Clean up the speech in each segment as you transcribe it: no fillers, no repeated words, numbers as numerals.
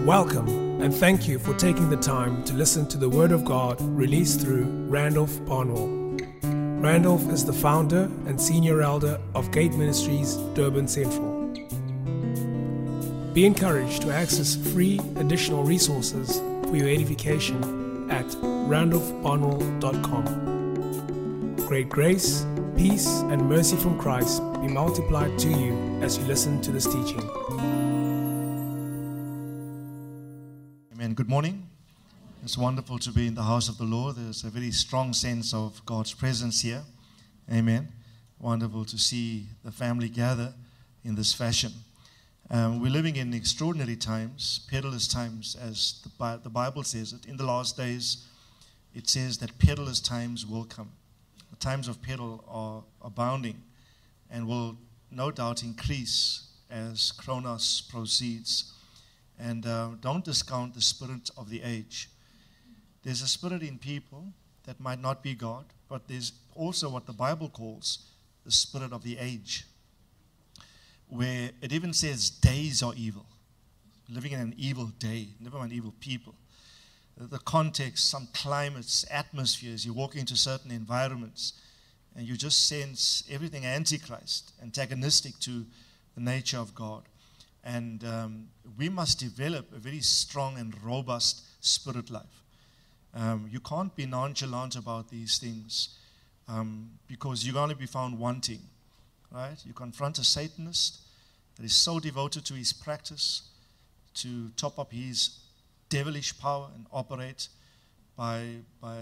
Welcome and thank you for taking the time to listen to the Word of God released through Randolph Barnwell. Randolph is the founder and senior elder of Gate Ministries, Durban Central. Be encouraged to access free additional resources for your edification at randolphbarnwell.com. Great grace, peace, and mercy from Christ be multiplied to you as you listen to this teaching. Amen. Good morning. It's wonderful to be in the house of the Lord. There's a very strong sense of God's presence here. Amen. Wonderful to see the family gather in this fashion. We're living in extraordinary times, perilous times, as the Bible says it. In the last days, it says that perilous times will come. The times of peril are abounding and will no doubt increase as Chronos proceeds. And don't discount the spirit of the age. There's a spirit in people that might not be God, but there's also what the Bible calls the spirit of the age, where it even says days are evil. Living in an evil day, never mind evil people. The context, some climates, atmospheres, you walk into certain environments, and you just sense everything antichrist, antagonistic to the nature of God. And we must develop a very strong and robust spirit life. You can't be nonchalant about these things because you're going to be found wanting. Right? You confront a Satanist that is so devoted to his practice to top up his devilish power and operate by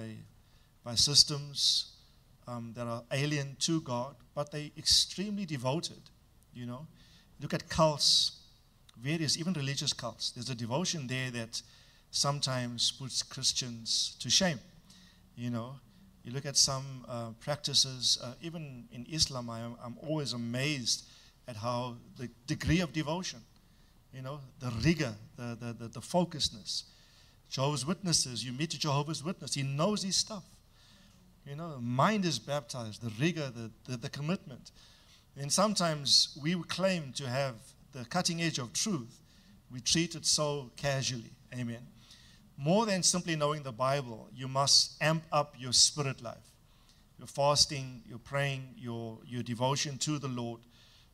systems that are alien to God, but they're extremely devoted. You know, look at cults. Various, even religious cults. There's a devotion there that sometimes puts Christians to shame. You know, you look at some practices, even in Islam, I'm always amazed at how the degree of devotion, you know, the rigor, the focusedness. Jehovah's Witnesses, you meet a Jehovah's Witness, he knows his stuff. You know, the mind is baptized, the rigor, the commitment. And sometimes we claim to have the cutting edge of truth, we treat it so casually. Amen. More than simply knowing the Bible, you must amp up your spirit life. Your fasting, your praying, your devotion to the Lord.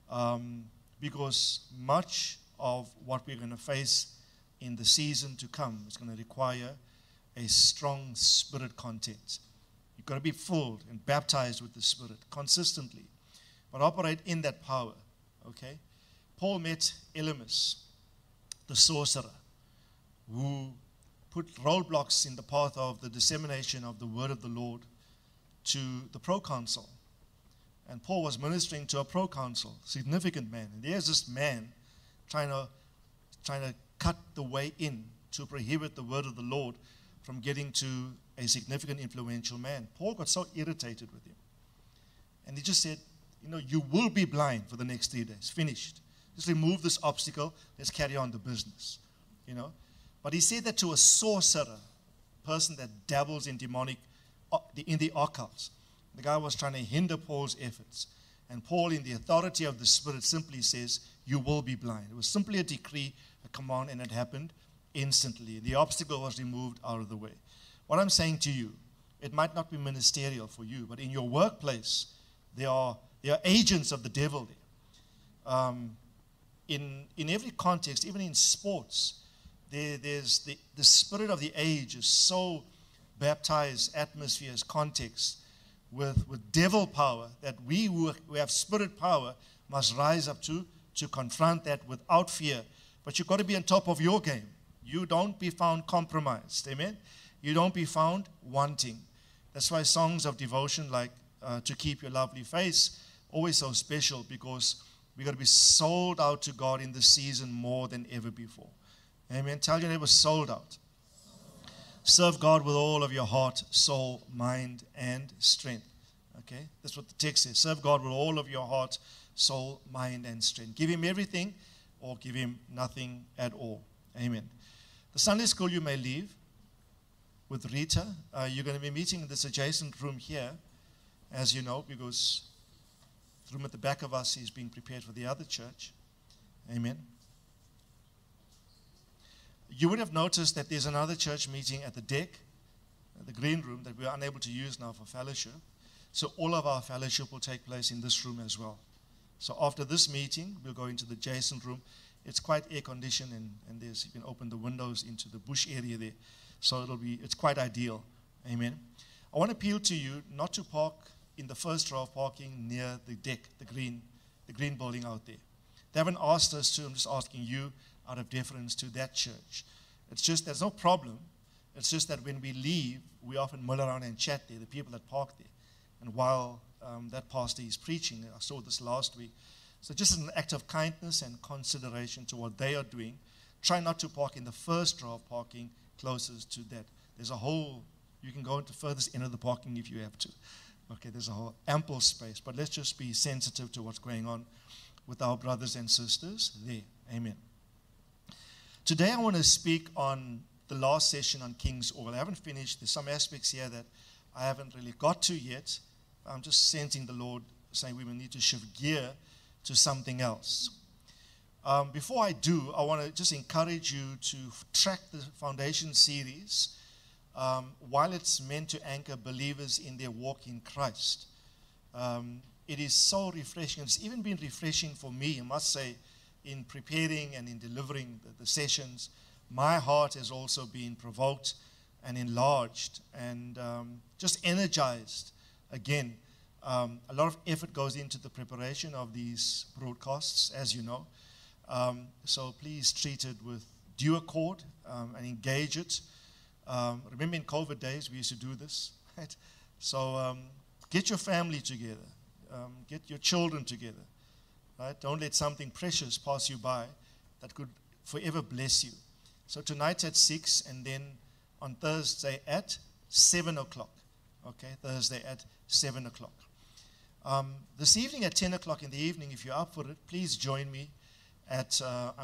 Because much of what we're going to face in the season to come is going to require a strong spirit content. You've got to be filled and baptized with the Spirit consistently, but operate in that power. Okay? Paul met Elymas, the sorcerer, who put roadblocks in the path of the dissemination of the word of the Lord to the proconsul. And Paul was ministering to a proconsul, significant man. And there's this man trying to cut the way in to prohibit the word of the Lord from getting to a significant, influential man. Paul got so irritated with him. And he just said, you know, you will be blind for the next 3 days. Finished. Just remove this obstacle. Let's carry on the business, you know. But he said that to a sorcerer, person that dabbles in demonic, in the occult. The guy was trying to hinder Paul's efforts. And Paul, in the authority of the Spirit, simply says, you will be blind. It was simply a decree, a command, and it happened instantly. The obstacle was removed out of the way. What I'm saying to you, it might not be ministerial for you, but in your workplace, there are agents of the devil there. In every context, even in sports, there's the spirit of the age is so baptized atmospheres, context with devil power that we who have spirit power must rise up to confront that without fear. But you've got to be on top of your game. You don't be found compromised. Amen? You don't be found wanting. That's why songs of devotion like To Keep Your Lovely Face, always so special, because we've got to be sold out to God in this season more than ever before. Amen. Tell your neighbor, sold out. Serve God with all of your heart, soul, mind, and strength. Okay? That's what the text says. Serve God with all of your heart, soul, mind, and strength. Give him everything or give him nothing at all. Amen. The Sunday school you may leave with Rita. You're going to be meeting in this adjacent room here, as you know, because the room at the back of us is being prepared for the other church. Amen. You would have noticed that there's another church meeting at the deck, the green room, that we are unable to use now for fellowship. So all of our fellowship will take place in this room as well. So after this meeting, we'll go into the adjacent room. It's quite air-conditioned, and you can open the windows into the bush area there. So it's quite ideal. Amen. I want to appeal to you not to park in the first row of parking near the deck, the green building out there. They haven't asked us to. I'm just asking you out of deference to that church. It's just, there's no problem. It's just that when we leave, we often mull around and chat there, the people that park there. And while that pastor is preaching, I saw this last week. So just an act of kindness and consideration to what they are doing, try not to park in the first row of parking closest to that. There's a whole, you can go into furthest end of the parking if you have to. Okay, there's a whole ample space. But let's just be sensitive to what's going on with our brothers and sisters there. Amen. Today I want to speak on the last session on King's Oil. I haven't finished. There's some aspects here that I haven't really got to yet. I'm just sensing the Lord saying we will need to shift gear to something else. Before I do, I want to just encourage you to track the Foundation series while it's meant to anchor believers in their walk in Christ. It is so refreshing. It's even been refreshing for me, I must say, in preparing and in delivering the sessions. My heart has also been provoked and enlarged and just energized again. A lot of effort goes into the preparation of these broadcasts, as you know. So please treat it with due accord and engage it. Remember in COVID days, we used to do this, right? So get your family together. Get your children together, right? Don't let something precious pass you by that could forever bless you. So tonight's at 6, and then on Thursday at 7 o'clock. Okay, Thursday at 7 o'clock. This evening at 10 o'clock in the evening, if you're up for it, please join me at,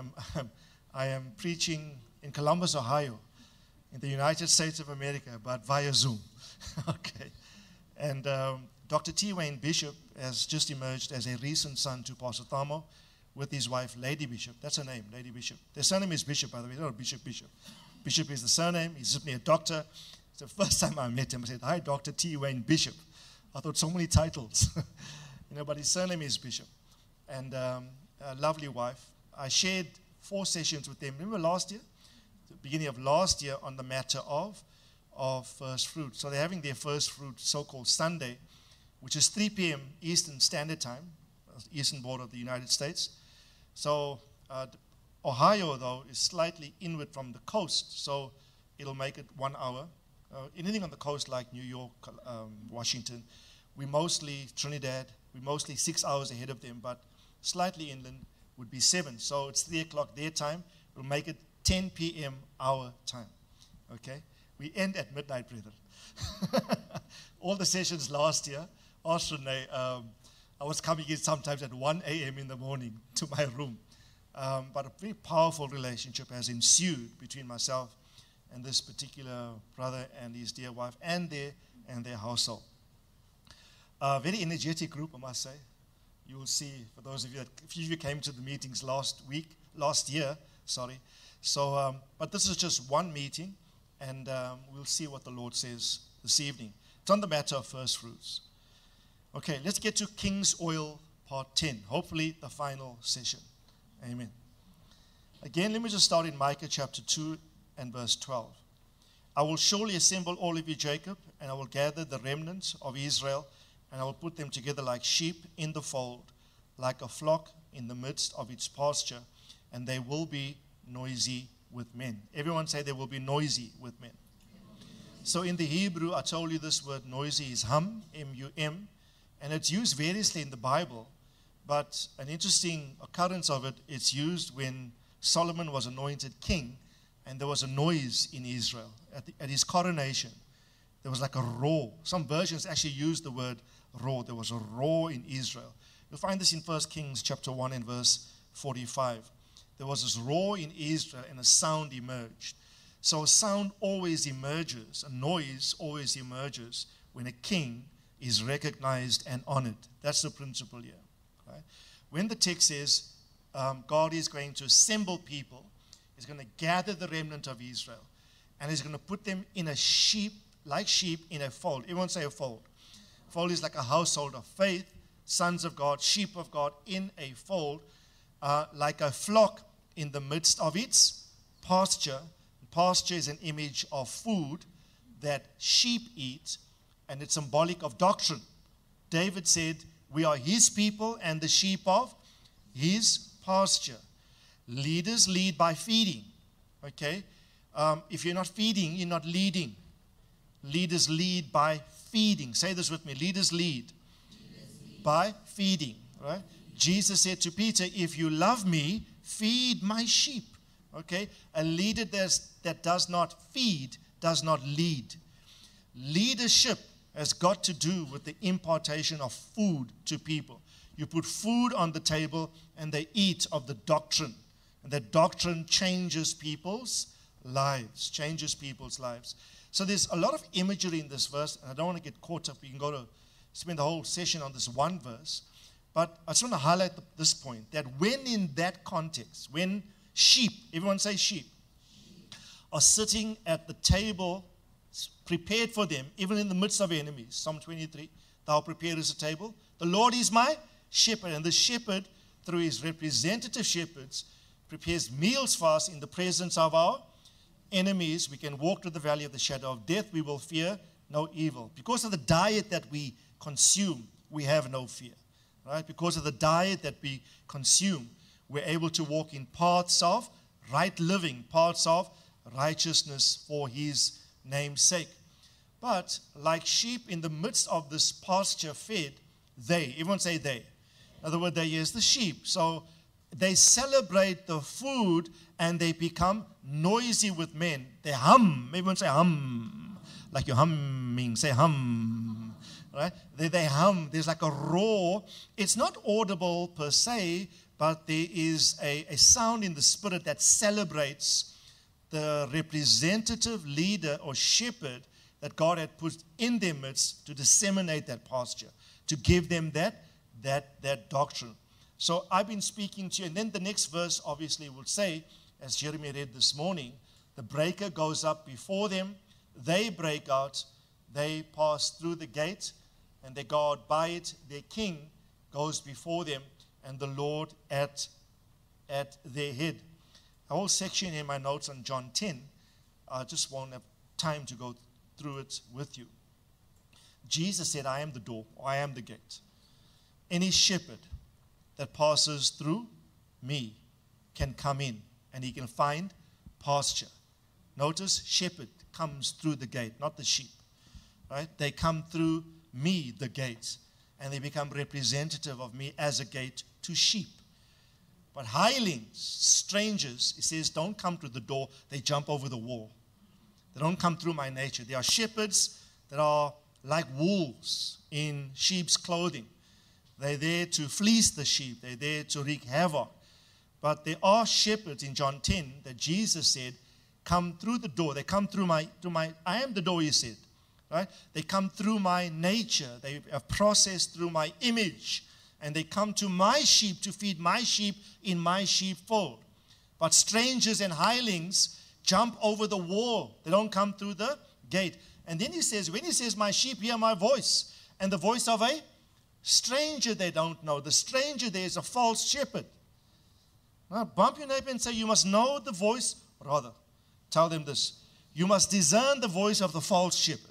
I am preaching in Columbus, Ohio, in the United States of America, but via Zoom. Okay. And Dr. T. Wayne Bishop has just emerged as a recent son to Pastor Thamo with his wife, Lady Bishop. That's her name, Lady Bishop. Their surname is Bishop, by the way, not Bishop. Bishop is the surname. He's simply a doctor. It's the first time I met him. I said, "Hi, Dr. T. Wayne Bishop." I thought so many titles. But his surname is Bishop. And a lovely wife. I shared 4 sessions with them. Remember last year? The beginning of last year on the matter of first fruit. So they're having their first fruit so-called Sunday, which is 3 p.m. Eastern Standard Time, eastern border of the United States. So Ohio, though, is slightly inward from the coast, so it'll make it 1 hour. Anything on the coast like New York, Washington, we mostly, Trinidad, we're mostly 6 hours ahead of them, but slightly inland would be 7. So it's 3 o'clock their time. We'll make it 10 p.m. our time. Okay? We end at midnight, brethren. All the sessions last year, asked Renee, I was coming in sometimes at 1 a.m. in the morning to my room. But a very powerful relationship has ensued between myself and this particular brother and his dear wife and their household. A very energetic group, I must say. You will see, for those of you that, a few of you came to the meetings last year. So, but this is just one meeting, and we'll see what the Lord says this evening. It's on the matter of first fruits. Okay, let's get to King's Oil part 10. Hopefully the final session. Amen. Again, let me just start in Micah chapter 2 and verse 12. I will surely assemble all of you, Jacob, and I will gather the remnants of Israel, and I will put them together like sheep in the fold, like a flock in the midst of its pasture, and they will be noisy with men. Everyone say they will be noisy with men. So in the Hebrew, I told you this word noisy is hum, M-U-M, and it's used variously in the Bible, but an interesting occurrence of it, it's used when Solomon was anointed king, and there was a noise in Israel. At his coronation, there was like a roar. Some versions actually use the word roar. There was a roar in Israel. You'll find this in 1 Kings chapter 1 and verse 45. There was this roar in Israel, and a sound emerged. So a sound always emerges, a noise always emerges when a king is recognized and honored. That's the principle here. Right? When the text says God is going to assemble people, He's going to gather the remnant of Israel. And he's going to put them in a sheep, like sheep in a fold. Everyone say a fold. Fold is like a household of faith, sons of God, sheep of God in a fold, like a flock in the midst of its pasture. Pasture is an image of food that sheep eat, and it's symbolic of doctrine. David said, we are his people and the sheep of his pasture. Leaders lead by feeding. Okay? If you're not feeding, you're not leading. Leaders lead by feeding. Say this with me. Leaders lead by feeding. Right? Jesus said to Peter, if you love me, feed my sheep. Okay? A leader that does not feed does not lead. Leadership has got to do with the impartation of food to people. You put food on the table and they eat of the doctrine. And that doctrine changes people's lives. So there's a lot of imagery in this verse, and I don't want to get caught up. You can go to spend the whole session on this one verse. But I just want to highlight this point, that when in that context, when sheep, everyone say sheep, are sitting at the table prepared for them, even in the midst of enemies. Psalm 23, thou preparest a table. The Lord is my shepherd, and the shepherd, through his representative shepherds, prepares meals for us in the presence of our enemies. We can walk through the valley of the shadow of death. We will fear no evil. Because of the diet that we consume, we have no fear. Right? Because of the diet that we consume, we're able to walk in paths of right living, paths of righteousness for his name's sake. But like sheep in the midst of this pasture fed, everyone say they. In other words, they is the sheep. So they celebrate the food and they become noisy with men. They hum. Everyone say hum. Like you're humming. Say hum. Right? They hum. There's like a roar. It's not audible per se, but there is a sound in the spirit that celebrates the representative leader or shepherd that God had put in their midst to disseminate that pasture, to give them that doctrine. So I've been speaking to you, and then the next verse obviously will say, as Jeremy read this morning, the breaker goes up before them, they break out, they pass through the gate, and they go out by it. Their king goes before them, and the Lord at their head. A whole section in my notes on John 10. I just won't have time to go through it with you. Jesus said, I am the door, or I am the gate. Any shepherd that passes through me can come in, and he can find pasture. Notice, shepherd comes through the gate, not the sheep. Right? They come through me, the gate, and they become representative of me as a gate to sheep. But hirelings, strangers, it says, don't come to the door, they jump over the wall. They don't come through my nature. They are shepherds that are like wolves in sheep's clothing. They're there to fleece the sheep. They're there to wreak havoc. But there are shepherds in John 10 that Jesus said, come through the door. They come through my, I am the door, he said. Right? They come through my nature. They are processed through my image. And they come to my sheep to feed my sheep in my sheepfold. But strangers and hirelings jump over the wall. They don't come through the gate. And then he says, when he says, my sheep hear my voice, and the voice of a stranger they don't know. The stranger there is a false shepherd. Now, bump your neighbor and say, you must know the voice. Rather, tell them this. You must discern the voice of the false shepherd.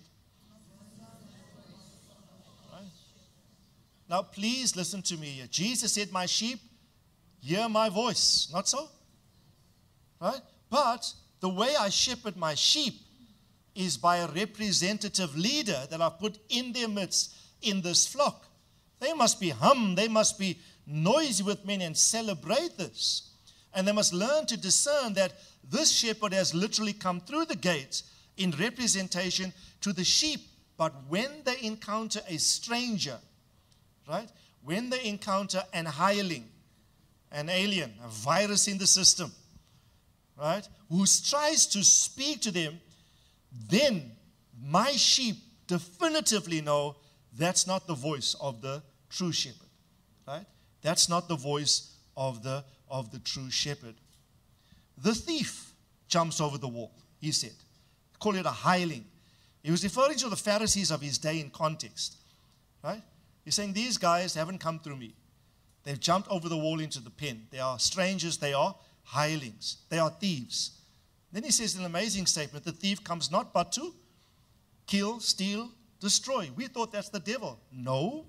Right? Now, please listen to me here. Jesus said, my sheep hear my voice. Not so? Right? But the way I shepherd my sheep is by a representative leader that I've put in their midst in this flock. They must be they must be noisy with men and celebrate this. And they must learn to discern that this shepherd has literally come through the gate in representation to the sheep. But when they encounter a stranger, right? When they encounter an hireling, an alien, a virus in the system, right? Who tries to speak to them, then my sheep definitively know that's not the voice of the true shepherd, right? That's not the voice of the true shepherd. The thief jumps over the wall, he said. Call it a hireling. He was referring to the Pharisees of his day in context. Right? He's saying, these guys haven't come through me. They've jumped over the wall into the pen. They are strangers. They are hirelings. They are thieves. Then he says an amazing statement, the thief comes not but to kill, steal, destroy. We thought that's the devil. No,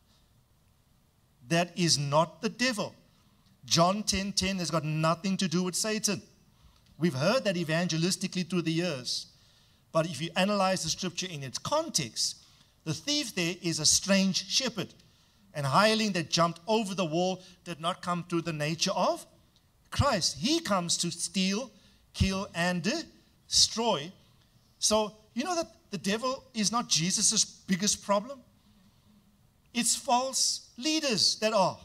that is not the devil. John 10:10 has got nothing to do with Satan. We've heard that evangelistically through the years. But if you analyze the scripture in its context, the thief there is a strange shepherd. And hireling that jumped over the wall did not come through the nature of Christ. He comes to steal, kill, and destroy. So, you know that the devil is not Jesus' biggest problem? It's false leaders that are.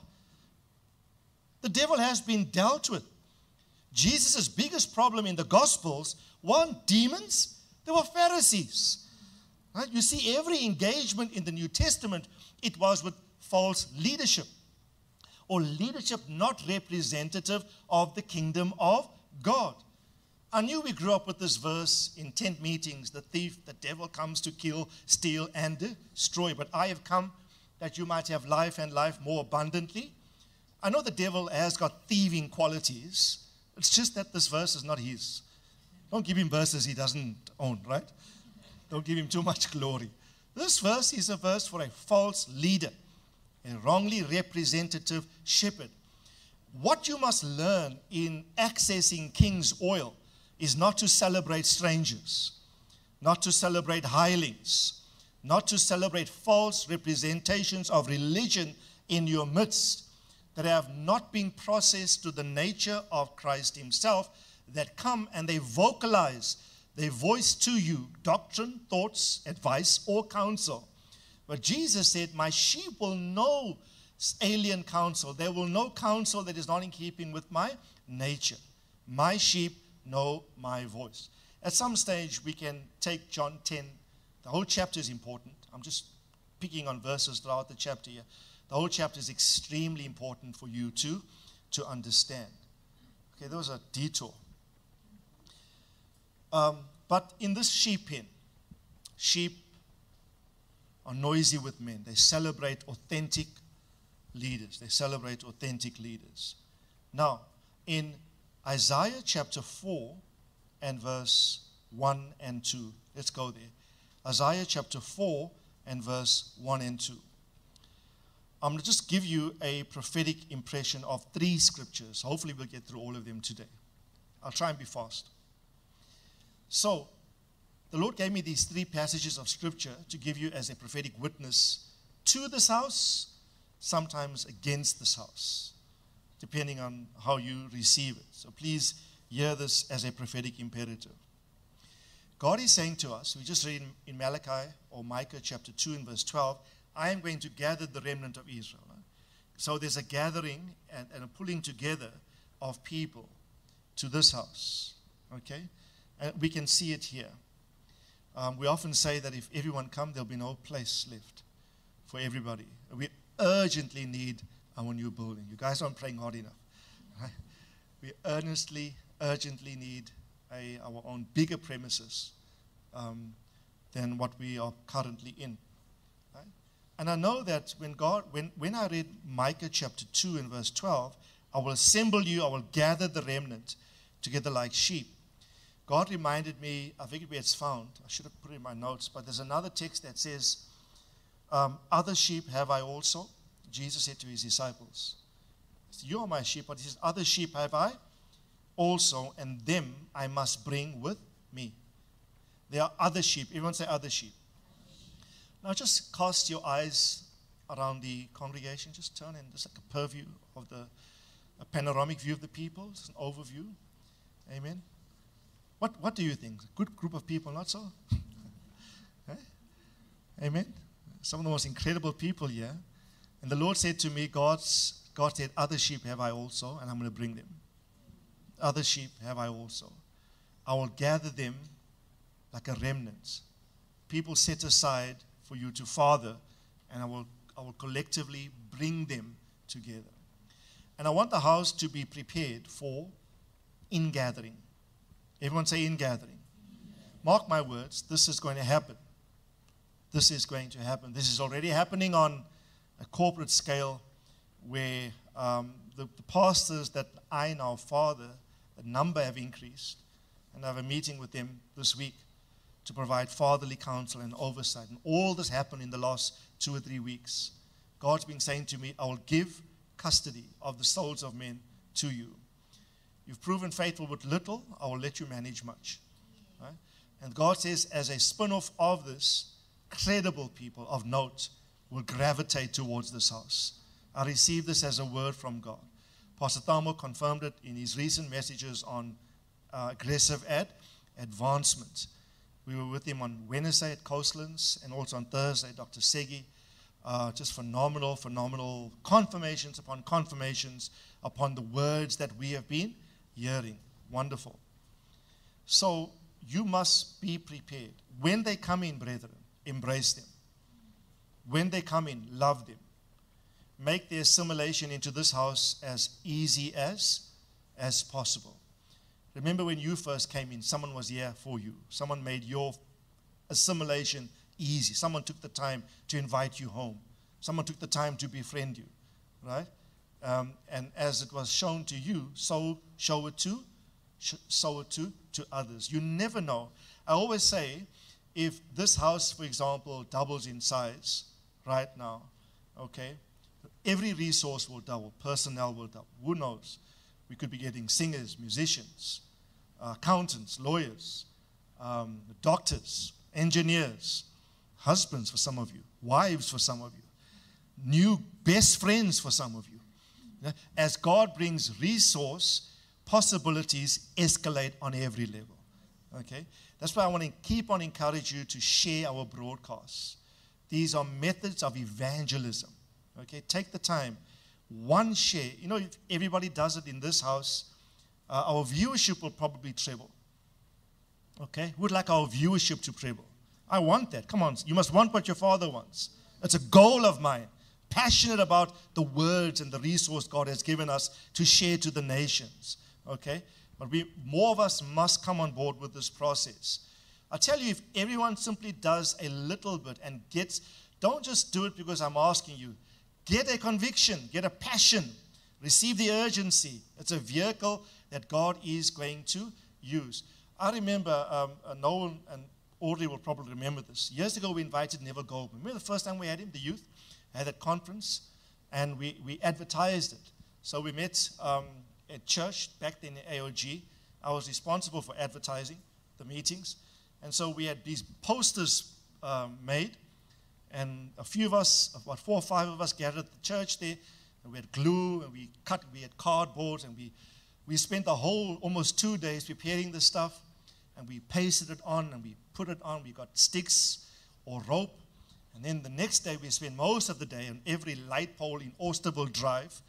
The devil has been dealt with. Jesus' biggest problem in the Gospels weren't demons, they were Pharisees. Right? You see, every engagement in the New Testament, it was with false leadership, or leadership not representative of the kingdom of God. I knew we grew up with this verse in tent meetings, the thief, the devil comes to kill, steal, and destroy. But I have come that you might have life and life more abundantly. I know the devil has got thieving qualities. It's just that this verse is not his. Don't give him verses he doesn't own, right? Don't give him too much glory. This verse is a verse for a false leader, a wrongly representative shepherd. What you must learn in accessing king's oil is not to celebrate strangers, not to celebrate hirelings, not to celebrate false representations of religion in your midst that have not been processed to the nature of Christ himself, that come and they vocalize, they voice to you doctrine, thoughts, advice, or counsel. But Jesus said, my sheep will know alien counsel. They will know counsel that is not in keeping with my nature. My sheep know my voice. At some stage, we can take John 10. The whole chapter is important. I'm just picking on verses throughout the chapter here. The whole chapter is extremely important for you to understand. Okay, there was a detour. But in this sheep pen, sheep are noisy with men. They celebrate authentic leaders. They celebrate authentic leaders. Now, in Isaiah chapter 4 and verse 1 and 2, let's go there. Isaiah chapter 4 and verse 1 and 2. I'm going to just give you a prophetic impression of 3 scriptures. Hopefully we'll get through all of them today. I'll try and be fast. So, the Lord gave me these 3 passages of scripture to give you as a prophetic witness to this house, sometimes against this house, depending on how you receive it. So please hear this as a prophetic imperative. God is saying to us, we just read in Malachi or Micah chapter 2 and verse 12, I am going to gather the remnant of Israel. So there's a gathering and a pulling together of people to this house. Okay? And we can see it here. We often say that if everyone comes, there'll be no place left for everybody. We urgently need our new building. You guys aren't praying hard enough. Right? We urgently need our own bigger premises than what we are currently in. Right? And I know that when I read Micah chapter 2 and verse 12, I will assemble you, I will gather the remnant together like sheep. God reminded me, I forget where it's found. I should have put it in my notes, but there's another text that says, other sheep have I also. Jesus said to his disciples, you are my sheep, but he says, other sheep have I also, and them I must bring with me. There are other sheep. Everyone say other sheep. Now just cast your eyes around the congregation. Just turn in, just like a purview of a panoramic view of the people. It's an overview. Amen. What do you think? A good group of people, not so? Okay? Amen. Some of the most incredible people here. And the Lord said to me, God said, other sheep have I also, and I'm going to bring them. Other sheep have I also. I will gather them like a remnant. People set aside for you to father, and I will collectively bring them together. And I want the house to be prepared for in-gathering. Everyone say in-gathering. Mark my words, this is going to happen. This is going to happen. This is already happening on a corporate scale where the pastors that I now father, the number have increased. And I have a meeting with them this week to provide fatherly counsel and oversight. And all this happened in the last 2 or 3 weeks. God's been saying to me, I will give custody of the souls of men to you. You've proven faithful with little, I will let you manage much. Right? And God says, as a spin-off of this, credible people of note will gravitate towards this house. I received this as a word from God. Pastor Thamo confirmed it in his recent messages on aggressive advancement. We were with him on Wednesday at Coastlands and also on Thursday, Dr. Segi. Just phenomenal confirmations upon confirmations upon the words that we have been hearing. Wonderful. So you must be prepared. When they come in, brethren, embrace them. When they come in, love them. Make the assimilation into this house as easy as possible. Remember when you first came in, someone was here for you. Someone made your assimilation easy. Someone took the time to invite you home. Someone took the time to befriend you, right? And as it was shown to you, so show it to others. You never know. I always say, if this house, for example, doubles in size right now, okay, every resource will double, personnel will double. Who knows? We could be getting singers, musicians, accountants, lawyers, doctors, engineers, husbands for some of you, wives for some of you, new best friends for some of you. As God brings resource, possibilities escalate on every level. Okay? That's why I want to keep on encouraging you to share our broadcasts. These are methods of evangelism. Okay? Take the time. One share. You know, if everybody does it in this house, our viewership will probably treble. Okay? Who would like our viewership to treble? I want that. Come on. You must want what your Father wants. It's a goal of mine. Passionate about the words and the resource God has given us to share to the nations. Okay? But more of us must come on board with this process. I tell you, if everyone simply does a little bit and don't just do it because I'm asking you. Get a conviction, get a passion, receive the urgency. It's a vehicle that God is going to use. I remember, Noel and Audrey will probably remember this. Years ago, we invited Neville Goldman. Remember the first time we had him, the youth, had a conference, and we advertised it. So we met at church back then in AOG. I was responsible for advertising the meetings. And so we had these posters made. And a few of us, about 4 or 5 of us, gathered at the church there, and we had glue, and we had cardboard, and we spent the whole almost 2 days preparing this stuff, and we pasted it on, and we put it on. We got sticks or rope, and then the next day we spent most of the day on every light pole in Austerville Drive.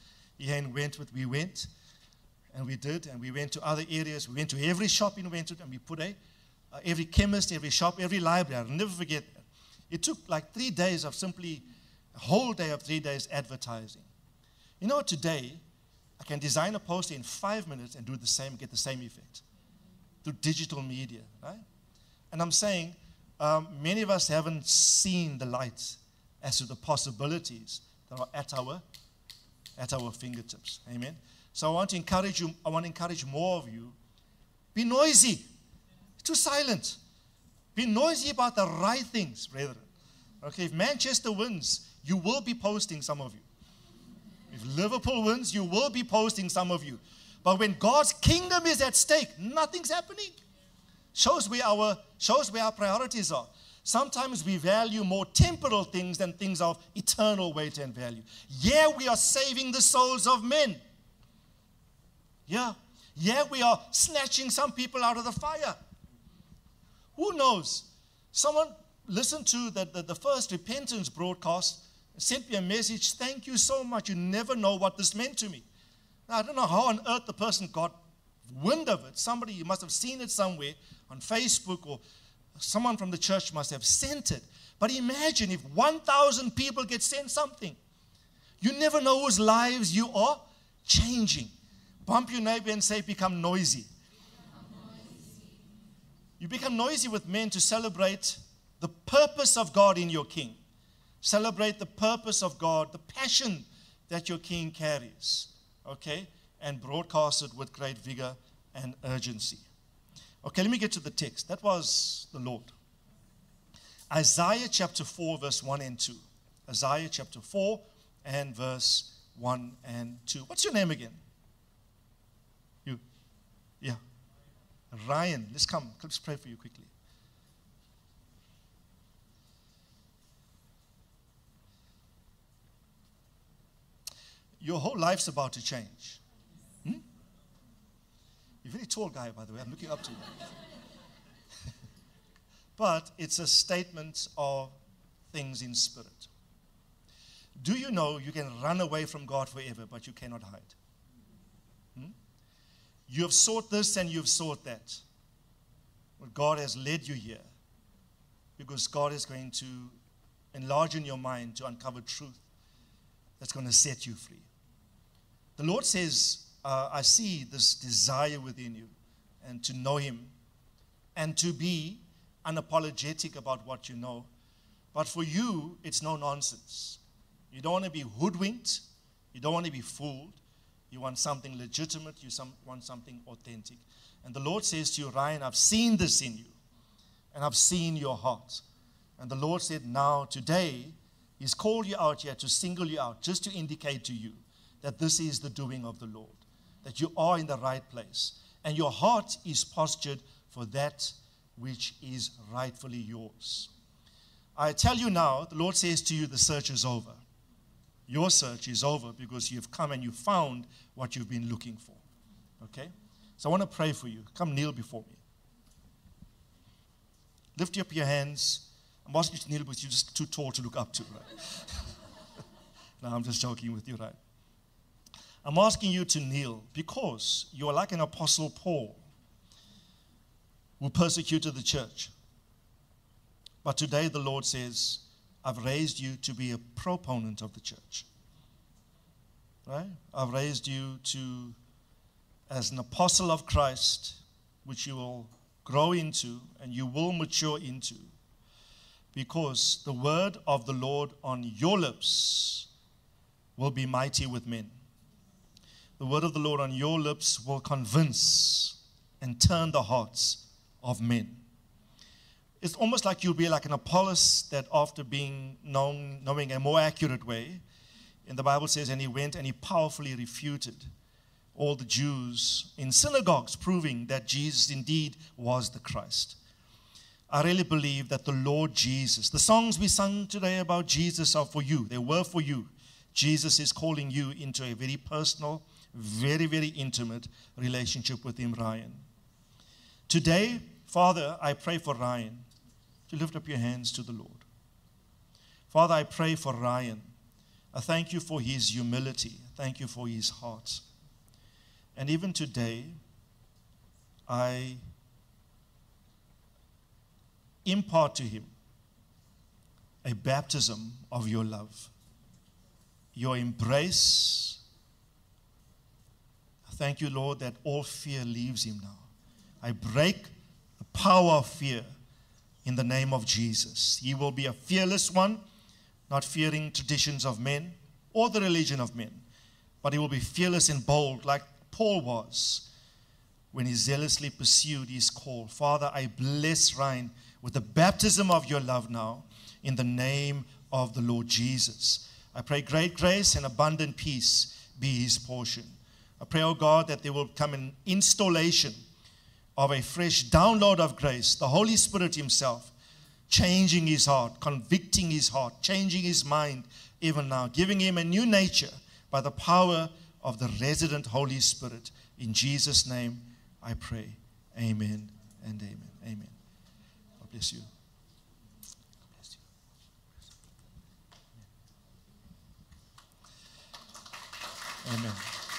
We went, and we did, and we went to other areas. We went to every shop in Wentworth, and we put every chemist, every shop, every library. I'll never forget that. It took like 3 days of simply, a whole day of 3 days advertising. You know, today, I can design a poster in 5 minutes and do the same, get the same effect through digital media, right? And I'm saying, many of us haven't seen the light as to the possibilities that are at our fingertips. Amen? So I want to encourage you, I want to encourage more of you. Be noisy. Too silent. Be noisy about the right things, brethren. Okay, if Manchester wins, you will be posting some of you. If Liverpool wins, you will be posting some of you. But when God's kingdom is at stake, nothing's happening. Shows where our priorities are. Sometimes we value more temporal things than things of eternal weight and value. Yeah, we are saving the souls of men. Yeah, we are snatching some people out of the fire. Who knows? Someone listened to the first repentance broadcast, sent me a message, thank you so much. You never know what this meant to me. Now, I don't know how on earth the person got wind of it. Somebody, you must have seen it somewhere on Facebook, or someone from the church must have sent it. But imagine if 1,000 people get sent something. You never know whose lives you are changing Bump your neighbor and say, become noisy. You become noisy with men to celebrate the purpose of God in your king. Celebrate the purpose of God, the passion that your king carries. Okay? And broadcast it with great vigor and urgency. Okay, let me get to the text. That was the Lord. Isaiah chapter 4, verse 1 and 2. Isaiah chapter 4 and verse 1 and 2. What's your name again? You? Yeah. Ryan. Let's come. Let's pray for you quickly. Your whole life's about to change. You're a very tall guy, by the way. I'm looking up to you. But it's a statement of things in spirit. Do you know you can run away from God forever, but you cannot hide? You have sought this and you've sought that. But God has led you here because God is going to enlarge in your mind to uncover truth that's going to set you free. The Lord says, I see this desire within you and to know Him and to be unapologetic about what you know. But for you, it's no nonsense. You don't want to be hoodwinked. You don't want to be fooled. You want something legitimate. You want something authentic. And the Lord says to you, Ryan, I've seen this in you. And I've seen your heart. And the Lord said, now, today, He's called you out here to single you out, just to indicate to you that this is the doing of the Lord. That you are in the right place. And your heart is postured for that which is rightfully yours. I tell you now, the Lord says to you, the search is over. Your search is over because you've come and you found what you've been looking for. Okay? So I want to pray for you. Come kneel before me. Lift up your hands. I'm asking you to kneel because you're just too tall to look up to, right? No, I'm just joking with you, right? I'm asking you to kneel because you are like an Apostle Paul who persecuted the church. But today the Lord says, I've raised you to be a proponent of the church. Right? I've raised you as an apostle of Christ, which you will grow into and you will mature into, because the word of the Lord on your lips will be mighty with men. The word of the Lord on your lips will convince and turn the hearts of men. It's almost like you'll be like an Apollos that after being knowing a more accurate way, and the Bible says, and he went and he powerfully refuted all the Jews in synagogues, proving that Jesus indeed was the Christ. I really believe that the Lord Jesus, the songs we sung today about Jesus are for you. They were for you. Jesus is calling you into a very personal, very, very intimate relationship with Him, Ryan. Today, Father, I pray for Ryan. To lift up your hands to the Lord. Father, I pray for Ryan. I thank you for his humility. Thank you for his heart. And even today, I impart to him a baptism of your love, your embrace. I thank you, Lord, that all fear leaves him now. I break the power of fear in the name of Jesus. He will be a fearless one, not fearing traditions of men or the religion of men, but he will be fearless and bold like Paul was when he zealously pursued his call. Father, I bless Ryan with the baptism of your love now in the name of the Lord Jesus. I pray great grace and abundant peace be his portion. I pray, oh God, that there will come an installation of a fresh download of grace, the Holy Spirit Himself, changing his heart, convicting his heart, changing his mind even now, giving him a new nature by the power of the resident Holy Spirit. In Jesus' name I pray. Amen and amen. Amen. God bless you. God bless you. Amen.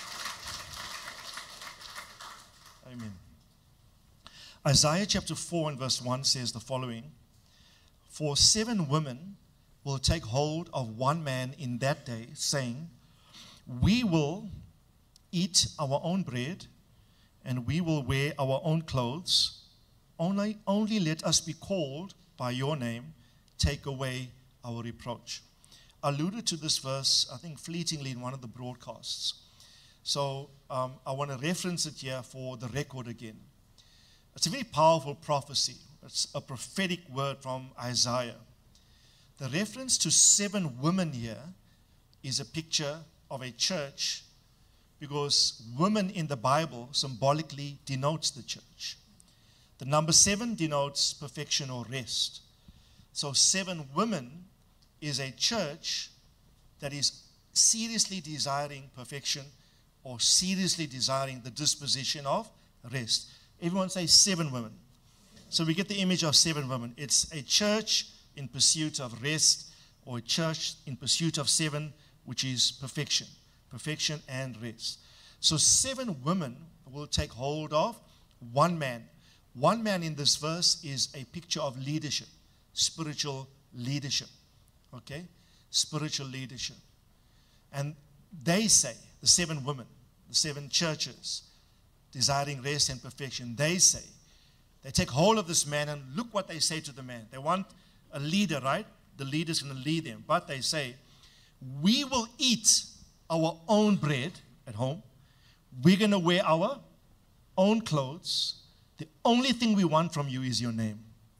Amen. Isaiah chapter 4 and verse 1 says the following: For 7 women will take hold of one man in that day, saying, We will eat our own bread, and we will wear our own clothes. Only let us be called by your name. Take away our reproach. I alluded to this verse, I think, fleetingly in one of the broadcasts. So I want to reference it here for the record again. It's a very powerful prophecy. It's a prophetic word from Isaiah. The reference to 7 women here is a picture of a church, because women in the Bible symbolically denotes the church. The number 7 denotes perfection or rest. So 7 women is a church that is seriously desiring perfection or seriously desiring the disposition of rest. Everyone say 7 women. So we get the image of 7 women. It's a church in pursuit of rest, or a church in pursuit of 7, which is perfection. Perfection and rest. So 7 women will take hold of one man. One man in this verse is a picture of leadership, spiritual leadership. Okay? Spiritual leadership. And they say, the 7 women, the 7 churches, desiring rest and perfection, they take hold of this man, and look what they say to the man. They want a leader, right? The leader's going to lead them. But they say, we will eat our own bread at home. We're going to wear our own clothes. The only thing we want from you is your name.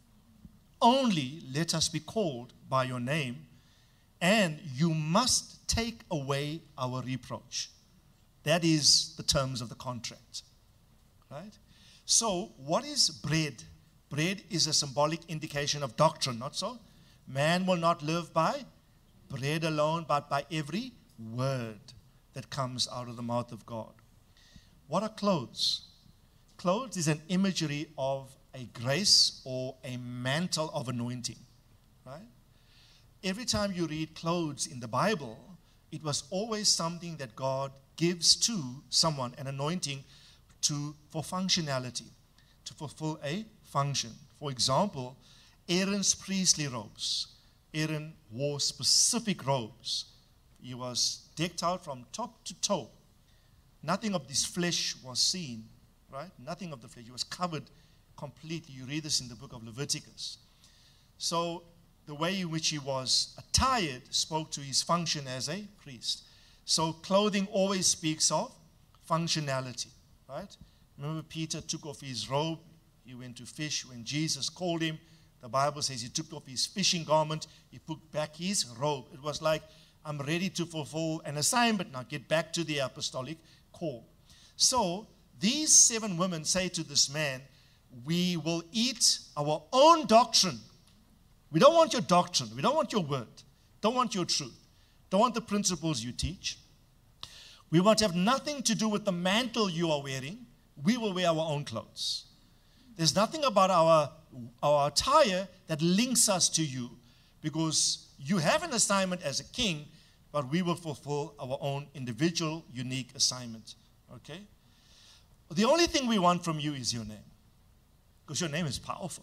Only let us be called by your name, and you must take away our reproach. That is the terms of the contract. Right? So, what is bread? Bread is a symbolic indication of doctrine, not so? Man will not live by bread alone, but by every word that comes out of the mouth of God. What are clothes? Clothes is an imagery of a grace or a mantle of anointing. Right? Every time you read clothes in the Bible, it was always something that God gives to someone, an anointing for functionality, to fulfill a function. For example, Aaron's priestly robes. Aaron wore specific robes. He was decked out from top to toe. Nothing of this flesh was seen, right? Nothing of the flesh. He was covered completely. You read this in the book of Leviticus. So the way in which he was attired spoke to his function as a priest. So clothing always speaks of functionality, right? Remember, Peter took off his robe. He went to fish. When Jesus called him, the Bible says he took off his fishing garment. He put back his robe. It was like, I'm ready to fulfill an assignment now. Get back to the apostolic call. So these 7 women say to this man, we will eat our own doctrine. We don't want your doctrine. We don't want your word. Don't want your truth. Don't want the principles you teach. We want to have nothing to do with the mantle you are wearing. We will wear our own clothes. There's nothing about our attire that links us to you, because you have an assignment as a king, but we will fulfill our own individual, unique assignment. Okay? The only thing we want from you is your name, because your name is powerful.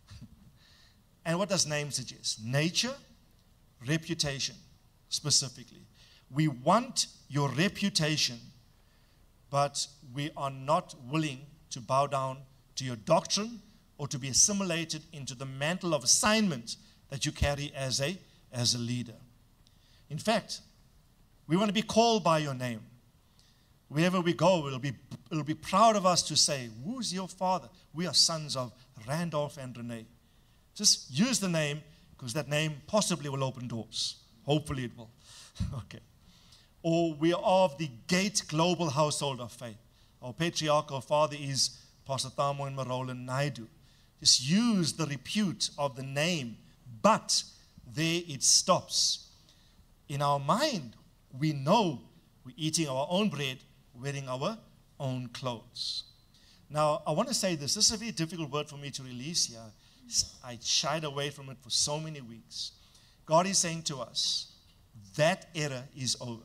And what does name suggest? Nature, reputation, specifically. We want your reputation, but we are not willing to bow down to your doctrine or to be assimilated into the mantle of assignment that you carry as a leader. In fact, we want to be called by your name. Wherever we go, it'll be proud of us to say, who's your father? We are sons of Randolph and Renee. Just use the name, because that name possibly will open doors. Hopefully it will. Okay. Or we are of the Gate Global Household of Faith. Our patriarchal father is Pastor Thamo and Marolan Naidu. Just use the repute of the name, but there it stops. In our mind, we know we're eating our own bread, wearing our own clothes. Now, I want to say this. This is a very difficult word for me to release here. I shied away from it for so many weeks. God is saying to us, that era is over.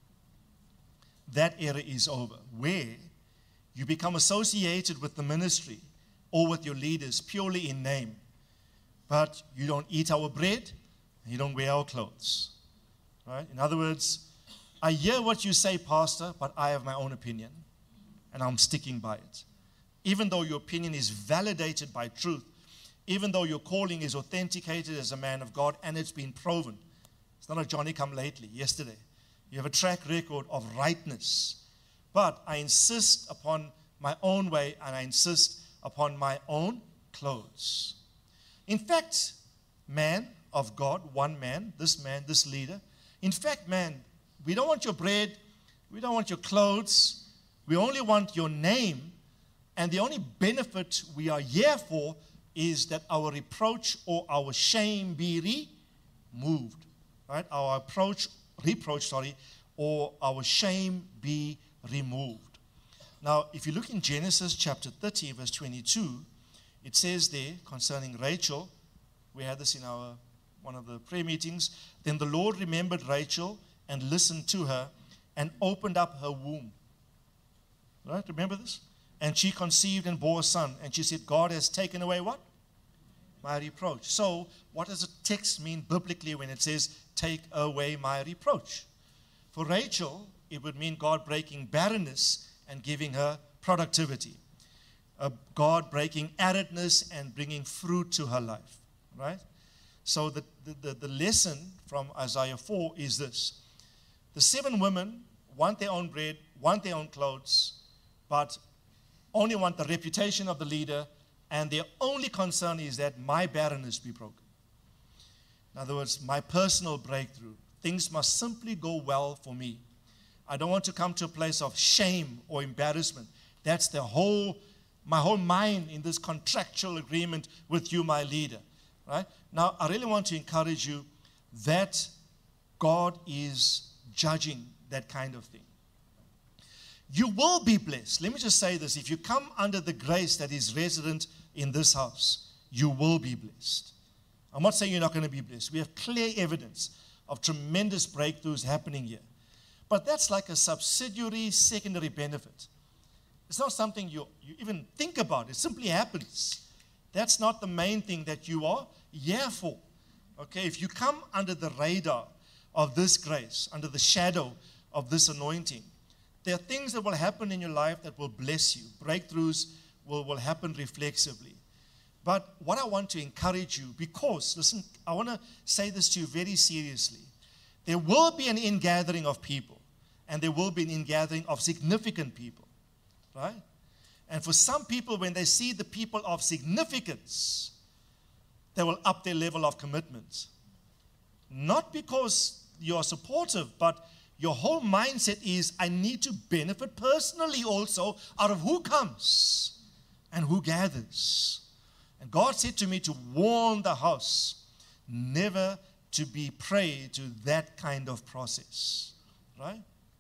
That era is over, where you become associated with the ministry or with your leaders purely in name, but you don't eat our bread and you don't wear our clothes. Right? In other words, I hear what you say, Pastor, but I have my own opinion, and I'm sticking by it. Even though your opinion is validated by truth, even though your calling is authenticated as a man of God, and it's been proven. It's not a Johnny-come-lately, yesterday. You have a track record of rightness. But I insist upon my own way, and I insist upon my own clothes. In fact, man of God, one man, this leader, in fact, man, we don't want your bread, we don't want your clothes, we only want your name, and the only benefit we are here for is that our reproach or our shame be removed. Right? Our reproach, or our shame be removed. Now, if you look in Genesis chapter 30, verse 22, it says there concerning Rachel, we had this in one of the prayer meetings, then the Lord remembered Rachel and listened to her and opened up her womb. Right? Remember this? And she conceived and bore a son. And she said, God has taken away what? My reproach. So, what does a text mean biblically when it says, take away my reproach? For Rachel, it would mean God breaking barrenness and giving her productivity. God breaking aridness and bringing fruit to her life. Right? So, the lesson from Isaiah 4 is this. The 7 women want their own bread, want their own clothes, but only want the reputation of the leader, and their only concern is that my barrenness be broken. In other words, my personal breakthrough. Things must simply go well for me. I don't want to come to a place of shame or embarrassment. That's my whole mind in this contractual agreement with you, my leader. Right? Now, I really want to encourage you that God is judging that kind of thing. You will be blessed. Let me just say this. If you come under the grace that is resident in this house, you will be blessed. I'm not saying you're not going to be blessed. We have clear evidence of tremendous breakthroughs happening here. But that's like a subsidiary, secondary benefit. It's not something you even think about. It simply happens. That's not the main thing that you are here for. Okay, if you come under the radar of this grace, under the shadow of this anointing, there are things that will happen in your life that will bless you. Breakthroughs will happen reflexively. But what I want to encourage you, because, listen, I want to say this to you very seriously. There will be an ingathering of people, and there will be an ingathering of significant people, right? And for some people, when they see the people of significance, they will up their level of commitment. Not because you're supportive, but your whole mindset is, I need to benefit personally also out of who comes and who gathers. And God said to me to warn the house never to be prey to that kind of process. Right?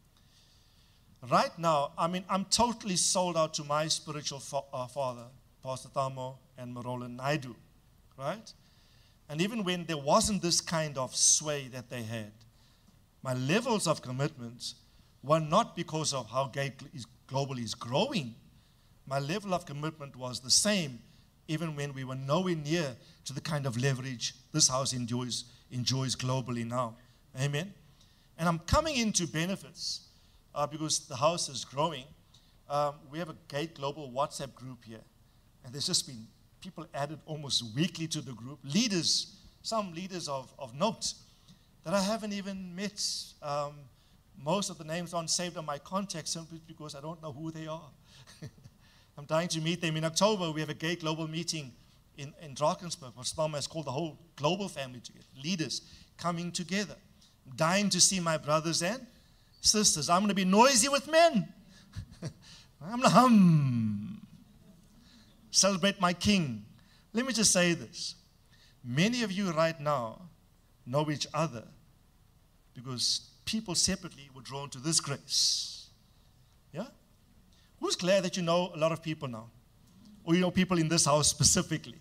Right now, I'm totally sold out to my spiritual father, Pastor Thamo and Marolan Naidu. Right? And even when there wasn't this kind of sway that they had, my levels of commitment were not because of how Gate Global is growing. My level of commitment was the same even when we were nowhere near to the kind of leverage this house enjoys globally now. Amen? And I'm coming into benefits because the house is growing. We have a Gate Global WhatsApp group here. And there's just been people added almost weekly to the group. Leaders, some leaders of note that I haven't even met. Most of the names aren't saved on my contacts simply because I don't know who they are. I'm dying to meet them. In October, we have a Gate Global meeting in Drakensberg. What Spalma has called the whole global family together. Leaders coming together. I'm dying to see my brothers and sisters. I'm going to be noisy with men. I'm going to hum. Celebrate my king. Let me just say this. Many of you right now know each other because people separately were drawn to this grace. Yeah? Who's glad that you know a lot of people now? Or you know people in this house specifically?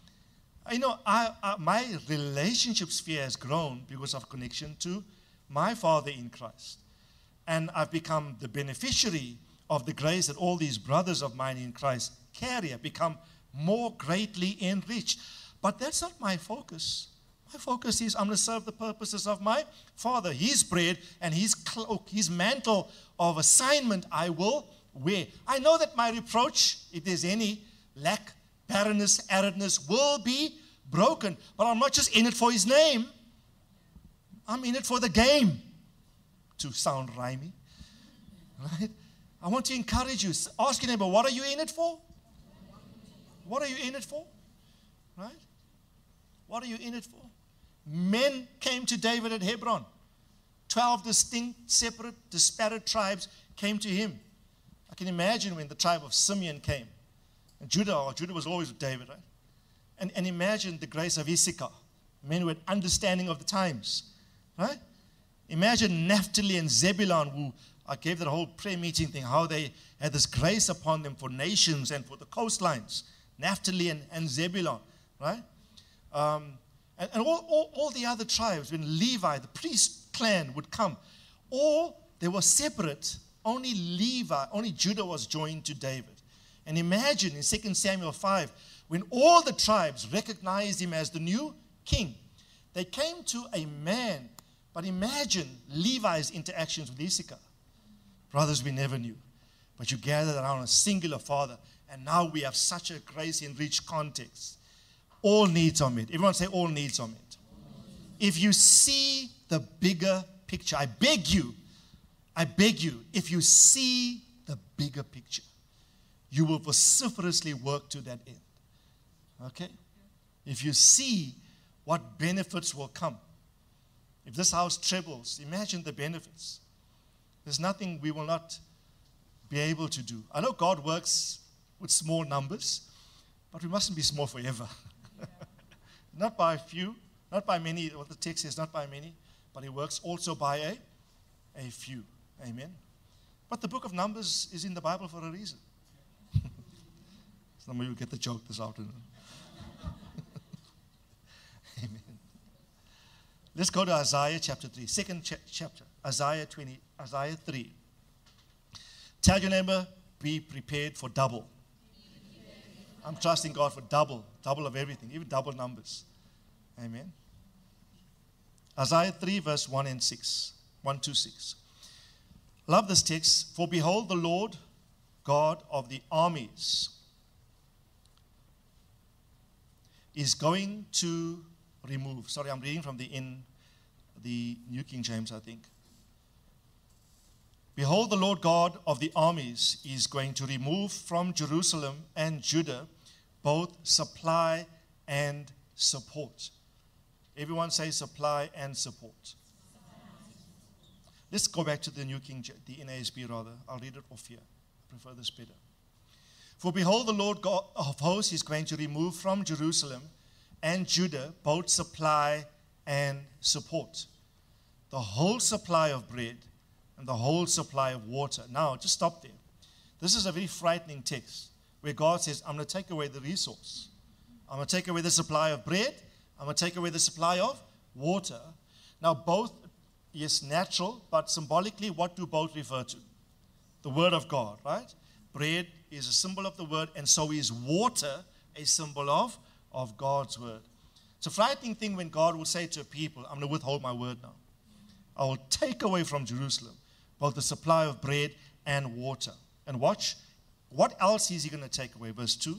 My relationship sphere has grown because of connection to my Father in Christ. And I've become the beneficiary of the grace that all these brothers of mine in Christ carry. I've become more greatly enriched. But that's not my focus. My focus is I'm going to serve the purposes of my Father. His bread and His cloak, His mantle of assignment I will wear. I know that my reproach, if there's any lack, barrenness, aridness, will be broken. But I'm not just in it for His name. I'm in it for the game. To sound rhymey. Right? I want to encourage you. Ask your neighbor, what are you in it for? What are you in it for? Right? What are you in it for? Men came to David at Hebron. 12 distinct, separate, disparate tribes came to him. I can imagine when the tribe of Simeon came. And Judah was always with David, right? And imagine the grace of Issachar. Men who had understanding of the times. Right? Imagine Naphtali and Zebulun, who I gave that whole prayer meeting thing, how they had this grace upon them for nations and for the coastlines. Naphtali and Zebulun, right? And all the other tribes, when Levi, the priest clan, would come, they were separate. Only Judah was joined to David. And imagine in 2 Samuel 5, when all the tribes recognized him as the new king, they came to a man. But imagine Levi's interactions with Issachar. Brothers we never knew. But you gathered around a singular Father. And now we have such a grace-enriched context. All needs are met. Everyone say all needs are met. If you see the bigger picture, I beg you, if you see the bigger picture, you will vociferously work to that end. Okay? If you see what benefits will come. If this house trebles, imagine the benefits. There's nothing we will not be able to do. I know God works with small numbers, but we mustn't be small forever. Not by a few, not by many, what the text says, not by many, but He works also by a few. Amen. But the book of Numbers is in the Bible for a reason. Some of you will get the joke this afternoon. Amen. Let's go to Isaiah chapter 3, second chapter, Isaiah 3. Tell your neighbor, be prepared for double. I'm trusting God for double of everything, even double numbers. Amen. Isaiah 3, verse 1 to 6. Love this text. For behold, the Lord God of the armies is going to remove. Sorry, I'm reading from the New King James, I think. Behold, the Lord God of the armies is going to remove from Jerusalem and Judah both supply and support. Everyone say supply and support. Let's go back to the New King, the NASB rather. I'll read it off here. I prefer this better. For behold, the Lord God of hosts is going to remove from Jerusalem and Judah both supply and support. The whole supply of bread and the whole supply of water. Now, just stop there. This is a very frightening text where God says, I'm going to take away the resource. I'm going to take away the supply of bread. I'm going to take away the supply of water. Now, both, yes, natural, but symbolically, what do both refer to? The Word of God, right? Bread is a symbol of the Word, and so is water a symbol of God's Word. It's a frightening thing when God will say to people, I'm going to withhold my word now. I will take away from Jerusalem both the supply of bread and water. And watch, what else is He going to take away? Verse 2.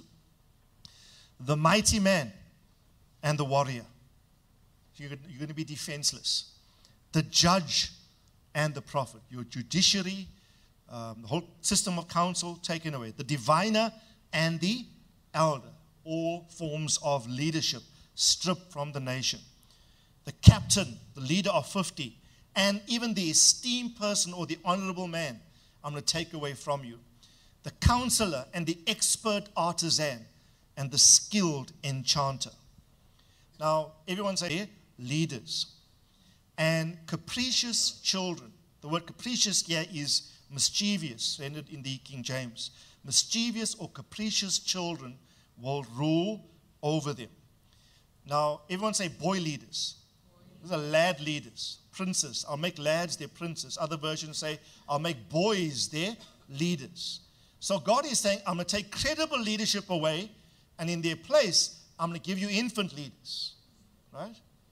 The mighty man and the warrior. You're going to be defenseless. The judge and the prophet. Your judiciary, the whole system of counsel taken away. The diviner and the elder. All forms of leadership stripped from the nation. The captain, the leader of 50, and even the esteemed person or the honorable man, I'm going to take away from you. The counselor and the expert artisan and the skilled enchanter. Now, everyone say leaders. And capricious children. The word capricious here is mischievous, rendered in the King James. Mischievous or capricious children will rule over them. Now, everyone say boy leaders. These are lad leaders, princes. I'll make lads their princes. Other versions say, I'll make boys their leaders. So God is saying, I'm going to take credible leadership away, and in their place, I'm going to give you infant leaders. Right?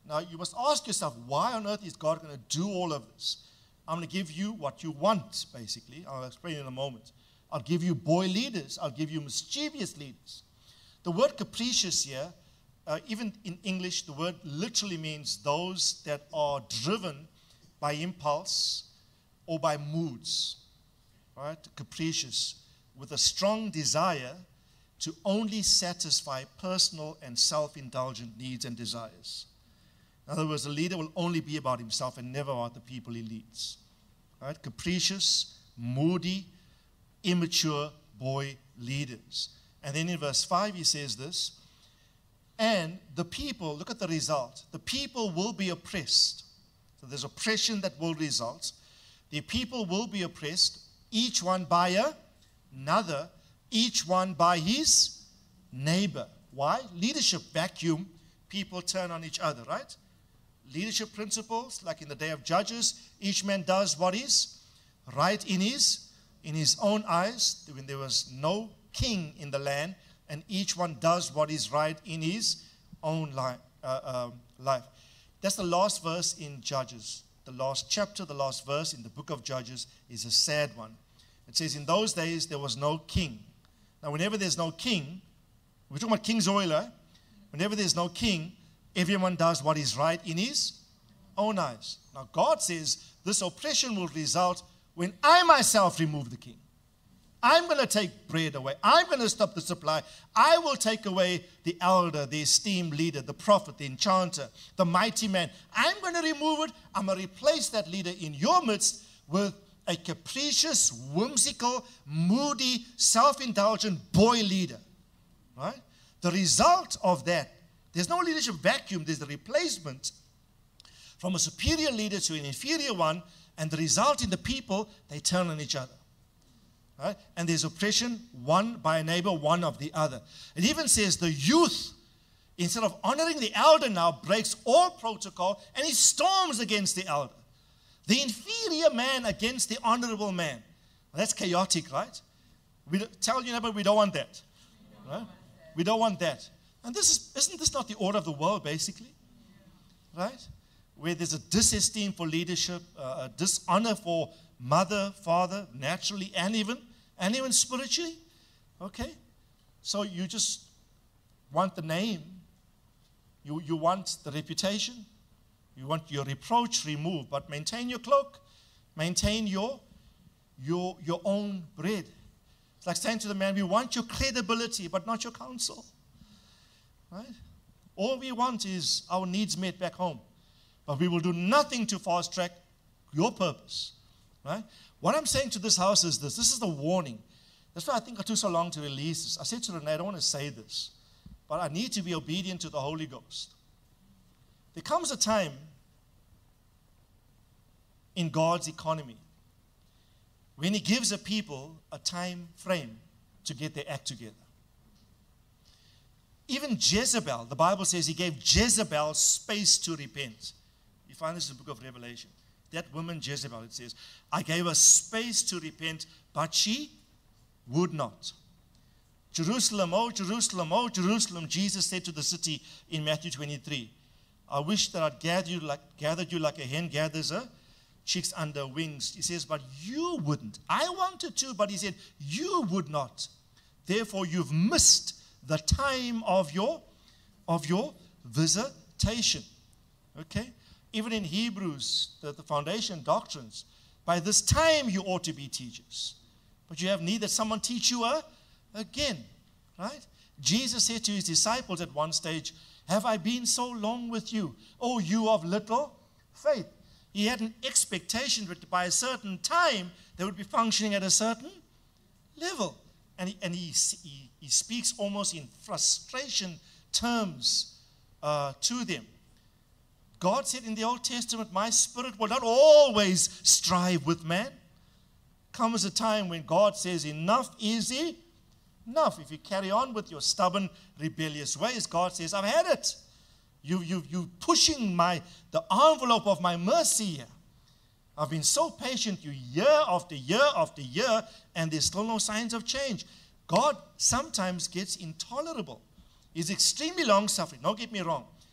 Now, you must ask yourself, why on earth is God going to do all of this? I'm going to give you what you want, basically. I'll explain in a moment. I'll give you boy leaders. I'll give you mischievous leaders. The word capricious here, even in English, the word literally means those that are driven by impulse or by moods. Right? Capricious, with a strong desire to only satisfy personal and self-indulgent needs and desires. In other words, a leader will only be about himself and never about the people he leads. Right? Capricious, moody, immature boy leaders. And then in verse 5 he says this, and the people, look at the result, the people will be oppressed. So there's oppression that will result. The people will be oppressed, each one by another, each one by his neighbor. Why? Leadership vacuum, people turn on each other, right? Leadership principles, like in the day of Judges, each man does what is right in his own eyes, when there was no king in the land, and each one does what is right in his own life. That's the last verse in Judges. The last chapter, the last verse in the book of Judges is a sad one. It says, in those days there was no king. Now, whenever there's no king, we're talking about King Zoila. Whenever there's no king, everyone does what is right in his own eyes. Now, God says this oppression will result when I myself remove the king. I'm going to take bread away. I'm going to stop the supply. I will take away the elder, the esteemed leader, the prophet, the enchanter, the mighty man. I'm going to remove it. I'm going to replace that leader in your midst with a capricious, whimsical, moody, self-indulgent boy leader. Right? The result of that, there's no leadership vacuum. There's the replacement from a superior leader to an inferior one, and the result in the people, they turn on each other. Right? And there's oppression, one by a neighbor, one of the other. It even says the youth, instead of honoring the elder now, breaks all protocol and he storms against the elder. The inferior man against the honorable man. Well, that's chaotic, right? We tell you, but we don't want that. Right? We don't want that. And isn't this not the order of the world, basically? Right? Where there's a disesteem for leadership, a dishonor for mother, father, naturally, and even spiritually. Okay? So you just want the name. You want the reputation. You want your reproach removed. But maintain your cloak. Maintain your own bread. It's like saying to the man, we want your credibility, but not your counsel. Right? All we want is our needs met back home. But we will do nothing to fast track your purpose. Right? What I'm saying to this house is this. This is the warning. That's why I think I took so long to release this. I said to Renee, I don't want to say this, but I need to be obedient to the Holy Ghost. There comes a time in God's economy when He gives a people a time frame to get their act together. Even Jezebel, the Bible says He gave Jezebel space to repent. You find this in the book of Revelation. That woman Jezebel, it says, I gave her space to repent, but she would not. Jerusalem, oh Jerusalem, Jesus said to the city in Matthew 23, I wish that I'd gathered you like a hen gathers her chicks under wings. He says, but you wouldn't. I wanted to, but He said, you would not. Therefore, you've missed the time of your visitation. Okay? Even in Hebrews, the foundation doctrines, by this time you ought to be teachers. But you have need that someone teach you again. Right? Jesus said to His disciples at one stage, have I been so long with you? Oh, you of little faith. He had an expectation that by a certain time they would be functioning at a certain level. And he speaks almost in frustration terms to them. God said in the Old Testament, my spirit will not always strive with man. Comes a time when God says, enough is enough. If you carry on with your stubborn, rebellious ways, God says, I've had it. You pushing the envelope of my mercy here. I've been so patient you year after year after year, and there's still no signs of change. God sometimes gets intolerable. He's extremely long-suffering. Don't get me wrong.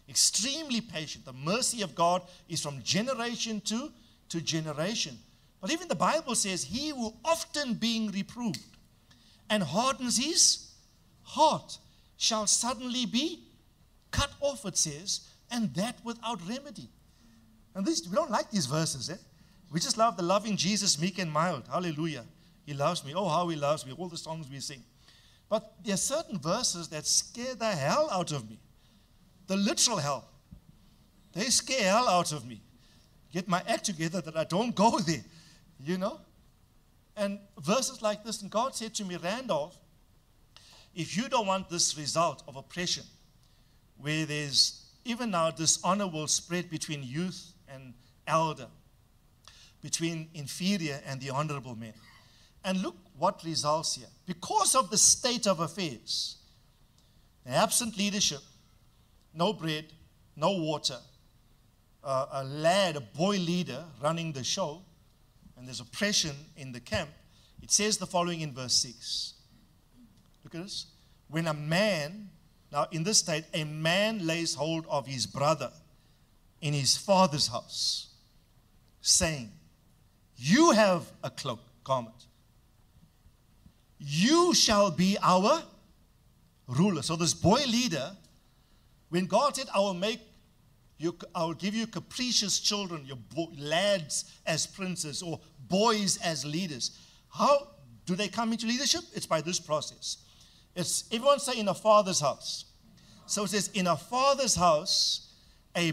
extremely patient. The mercy of God is from generation to generation. But even the Bible says, he who often being reproved and hardens his heart shall suddenly be cut off, it says, and that without remedy. And we don't like these verses, eh? We just love the loving Jesus, meek and mild. Hallelujah. He loves me. Oh, how he loves me. All the songs we sing. But there are certain verses that scare the hell out of me. The literal hell. They scare hell out of me. Get my act together that I don't go there. You know? And verses like this, and God said to me, Randolph, if you don't want this result of oppression, where there's even now dishonor will spread between youth and elder, between inferior and the honorable men. And look what results here. Because of the state of affairs, the absent leadership, no bread, no water, a boy leader running the show, and there's oppression in the camp, it says the following in verse 6. Look at this. When a man, now in this state, a man lays hold of his brother in his father's house, saying, you have a cloak, garment. You shall be our ruler. So this boy leader, when God said, I will give you capricious children, your lads as princes, or boys as leaders. How do they come into leadership? It's by this process. It's, everyone say, in a father's house. So it says, in a father's house, a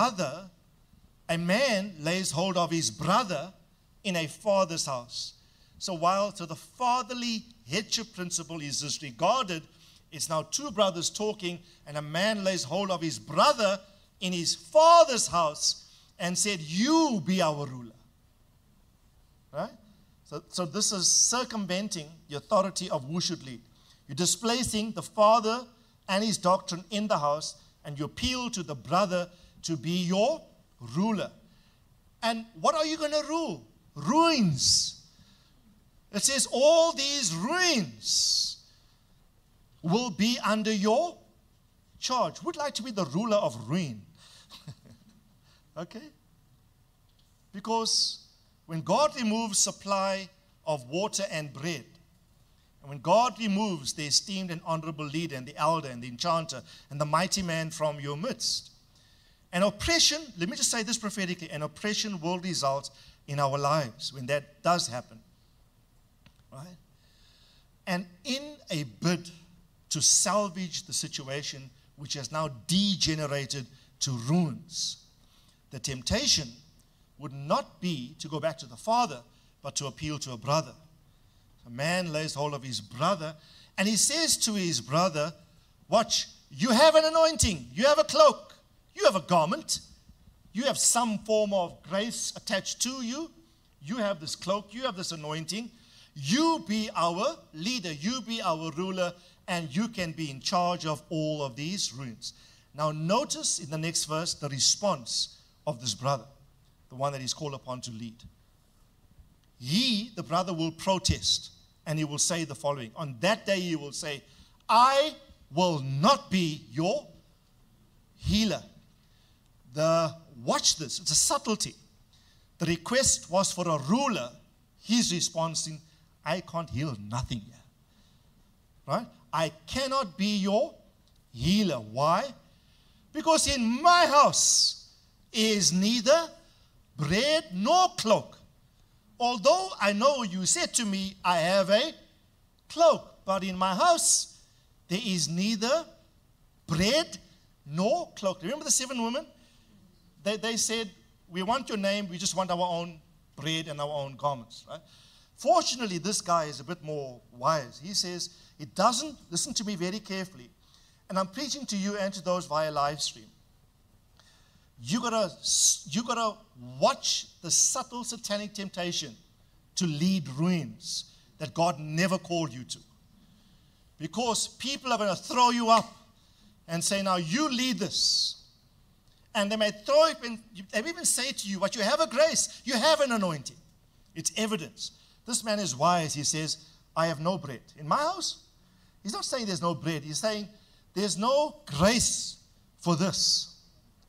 man lays hold of his brother in a father's house. So the fatherly headship principle is disregarded, it's now two brothers talking, and a man lays hold of his brother in his father's house and said, you be our ruler. Right? So this is circumventing the authority of who should lead. You're displacing the father and his doctrine in the house, and you appeal to the brother to be your ruler. And what are you going to rule? Ruins. It says all these ruins will be under your charge. Who would like to be the ruler of ruin? Okay? Because when God removes supply of water and bread, and when God removes the esteemed and honorable leader and the elder and the enchanter and the mighty man from your midst, an oppression, let me just say this prophetically, an oppression will result in our lives when that does happen. Right? And in a bid to salvage the situation which has now degenerated to ruins, the temptation would not be to go back to the father, but to appeal to a brother. A man lays hold of his brother, and he says to his brother, watch, you have an anointing, you have a cloak, you have a garment, you have some form of grace attached to you, you have this cloak, you have this anointing, you be our leader, you be our ruler, and you can be in charge of all of these ruins. Now notice in the next verse the response of this brother, the one that he's called upon to lead. He, the brother, will protest, and he will say the following. On that day he will say, I will not be your healer. Watch this, it's a subtlety. The request was for a ruler. He's responding, I can't heal nothing here. Right? I cannot be your healer. Why? Because in my house is neither bread nor cloak. Although I know you said to me, I have a cloak, but in my house there is neither bread nor cloak. Remember the 7 women? They said, we want your name, we just want our own bread and our own garments. Right? Fortunately, this guy is a bit more wise. He says, it doesn't, listen to me very carefully, and I'm preaching to you and to those via live stream. You gotta watch the subtle satanic temptation to lead ruins that God never called you to. Because people are going to throw you up and say, now you lead this. And they may throw it, and they may even say to you, but you have a grace, you have an anointing. It's evidence. This man is wise. He says, I have no bread. In my house, he's not saying there's no bread. He's saying there's no grace for this.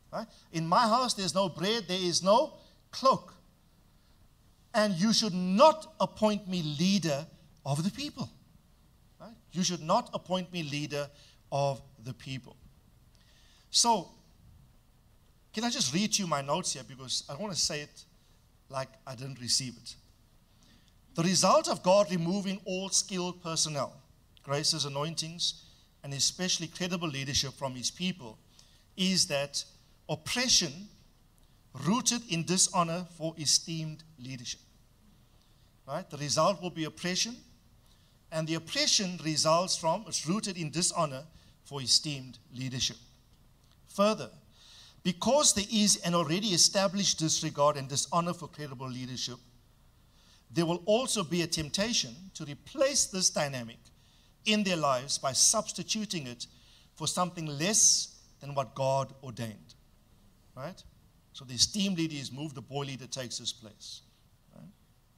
Right? In my house, there's no bread, there is no cloak. And you should not appoint me leader of the people. Right? You should not appoint me leader of the people. So, can I just read to you my notes here, because I want to say it like I didn't receive it. The result of God removing all skilled personnel, graces, anointings, and especially credible leadership from his people is that oppression rooted in dishonor for esteemed leadership. Right? The result will be oppression, and the oppression results from, it's rooted in dishonor for esteemed leadership. Further, because there is an already established disregard and dishonor for credible leadership, there will also be a temptation to replace this dynamic in their lives by substituting it for something less than what God ordained. Right? So the esteemed leader is moved, the boy leader takes his place. Right?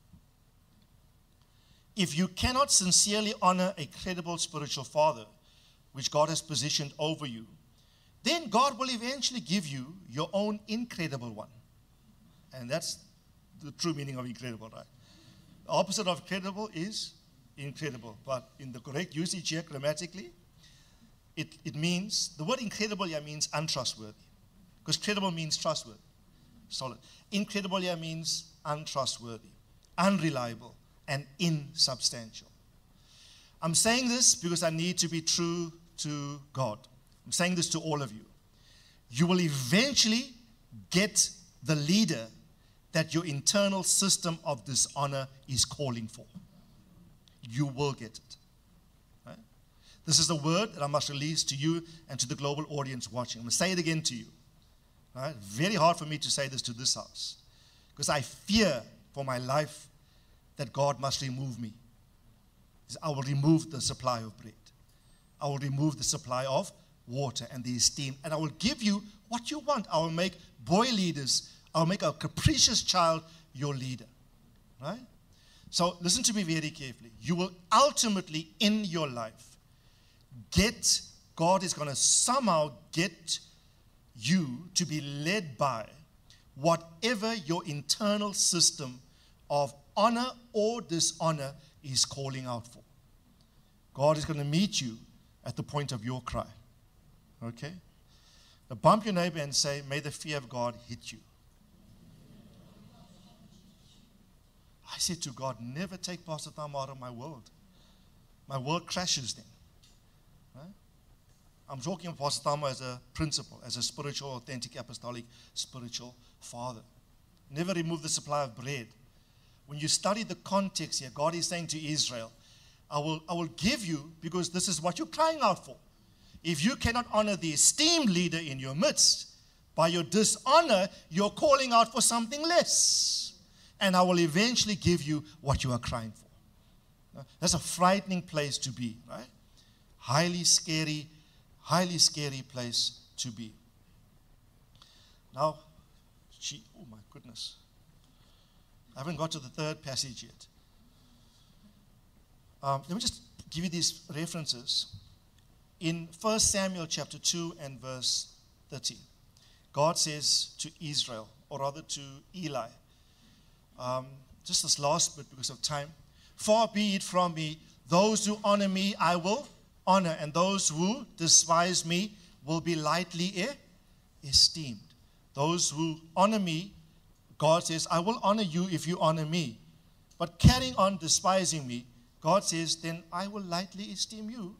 If you cannot sincerely honor a credible spiritual father, which God has positioned over you, then God will eventually give you your own incredible one. And that's the true meaning of incredible, right? The opposite of credible is incredible. But in the correct usage here, grammatically, it means, the word incredible here means untrustworthy. Because credible means trustworthy, solid. Incredible here means untrustworthy, unreliable, and insubstantial. I'm saying this because I need to be true to God. I'm saying this to all of you. You will eventually get the leader that your internal system of dishonor is calling for. You will get it. Right? This is a word that I must release to you and to the global audience watching. I'm going to say it again to you. Right? Very hard for me to say this to this house, because I fear for my life that God must remove me. I will remove the supply of bread. I will remove the supply of water and the esteem, and I will give you what you want. I will make boy leaders, I will make a capricious child your leader. Right? So listen to me very carefully. You will ultimately in your life God is going to somehow get you to be led by whatever your internal system of honor or dishonor is calling out for. God is going to meet you at the point of your cry. Okay? Now bump your neighbor and say, may the fear of God hit you. I said to God, never take Pastor Tom out of my world. My world crashes then. Right? I'm talking of Pastor Tom as a principal, as a spiritual, authentic, apostolic, spiritual father. Never remove the supply of bread. When you study the context here, God is saying to Israel, I will give you, because this is what you're crying out for. If you cannot honor the esteemed leader in your midst, by your dishonor, you're calling out for something less. And I will eventually give you what you are crying for. That's a frightening place to be, right? Highly scary place to be. Now, oh my goodness. I haven't got to the third passage yet. Let me just give you these references. In 1 Samuel chapter 2 and verse 30, God says to Israel, or rather to Eli, just this last bit because of time, far be it from me, those who honor me I will honor, and those who despise me will be lightly esteemed. Those who honor me, God says, I will honor you if you honor me. But carrying on despising me, God says, then I will lightly esteem you.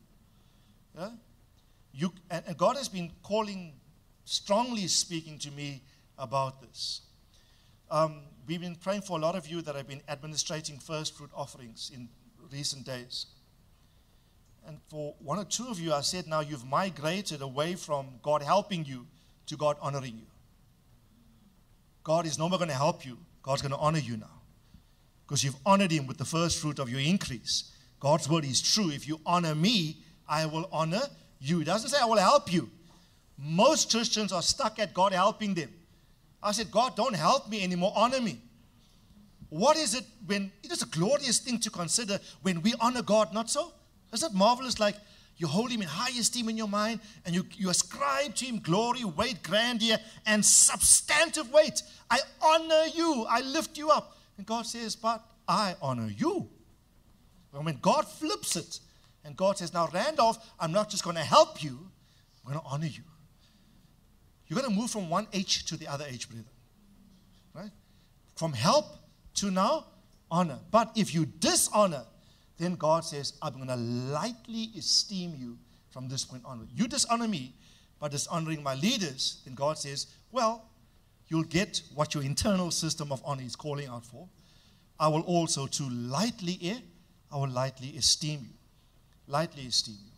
Yeah? And God has been strongly speaking to me about this. We've been praying for a lot of you that have been administrating first fruit offerings in recent days. And for one or two of you, I said, now you've migrated away from God helping you to God honoring you. God is no more going to help you. God's going to honor you now. Because you've honored him with the first fruit of your increase. God's word is true. If you honor me, I will honor you. It doesn't say I will help you. Most Christians are stuck at God helping them. I said, God, don't help me anymore. Honor me. What is it when, it is a glorious thing to consider when we honor God, not so? Isn't it marvelous? Like, You hold him in high esteem in your mind, and you ascribe to him glory, weight, grandeur, and substantive weight. I honor you. I lift you up. And God says, but I honor you. Well, when God flips it, and God says, now Randolph, I'm not just going to help you, I'm going to honor you. You're going to move from one H to the other H, brethren. Right? From help to now honor. But if you dishonor, then God says, I'm going to lightly esteem you from this point onward. You dishonor me by dishonoring my leaders, then God says, well, you'll get what your internal system of honor is calling out for. I will also I will lightly esteem you. Lightly esteem you.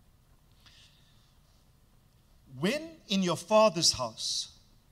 When in your father's house,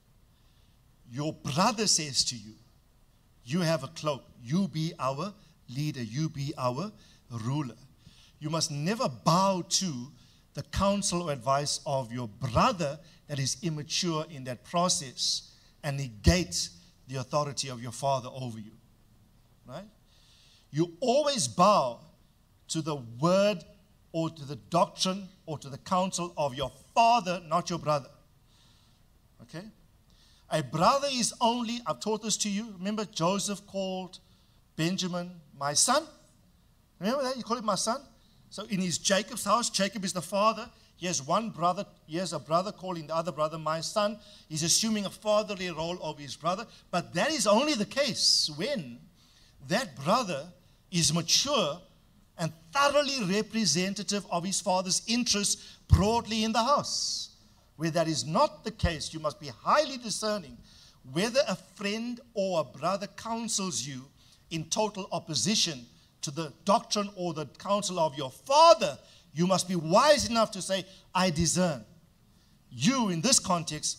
your brother says to you, you have a cloak, you be our leader, you be our ruler. You must never bow to the counsel or advice of your brother that is immature in that process and negate the authority of your father over you. Right? You always bow to the word or to the doctrine or to the counsel of your father, not your brother. Okay? A brother is only, I've taught this to you. Remember Joseph called Benjamin my son? Remember that? You call him my son? So in his Jacob's house, Jacob is the father. He has one brother. He has a brother calling the other brother my son. He's assuming a fatherly role of his brother. But that is only the case when that brother is mature and thoroughly representative of his father's interests broadly in the house. Where that is not the case, you must be highly discerning whether a friend or a brother counsels you in total opposition to the doctrine or the counsel of your father. You must be wise enough to say, I discern. You, in this context,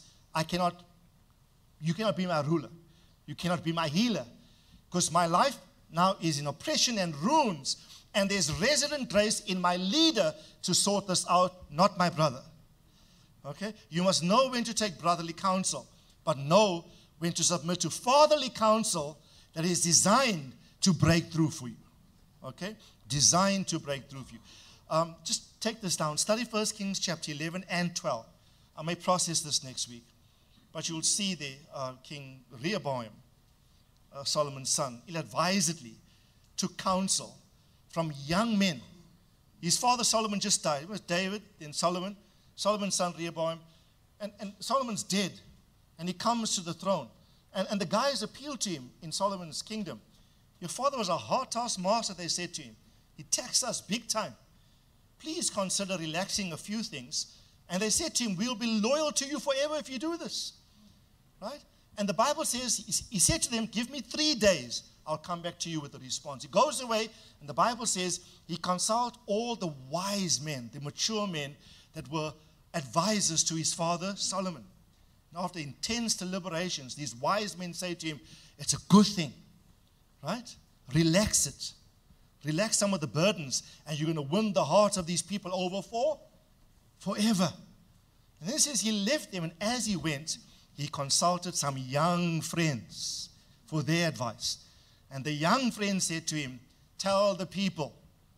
you cannot be my ruler. You cannot be my healer. Because my life now is in oppression and ruins, and there's resident grace in my leader to sort this out, not my brother. Okay? You must know when to take brotherly counsel, but know when to submit to fatherly counsel that is designed to break through for you. Okay? Designed to break through for you. Just take this down. Study 1 Kings chapter 11 and 12. I may process this next week. But you'll see there King Rehoboam, Solomon's son, ill-advisedly took counsel from young men. His father Solomon just died. It was David, then Solomon. Solomon's son Rehoboam. And Solomon's dead. And he comes to the throne. And the guys appealed to him in Solomon's kingdom. Your father was a hard taskmaster, they said to him. He taxed us big time. Please consider relaxing a few things. And they said to him, we'll be loyal to you forever if you do this. Right? And the Bible says, he said to them, give me 3 days. I'll come back to you with a response. He goes away, and the Bible says he consulted all the wise men, the mature men that were advisors to his father Solomon. And after intense deliberations, these wise men say to him, it's a good thing. Right? Relax it. Relax some of the burdens, and you're going to win the hearts of these people over forever. And then it says he left them, and as he went, he consulted some young friends for their advice. And the young friends said to him, tell the people,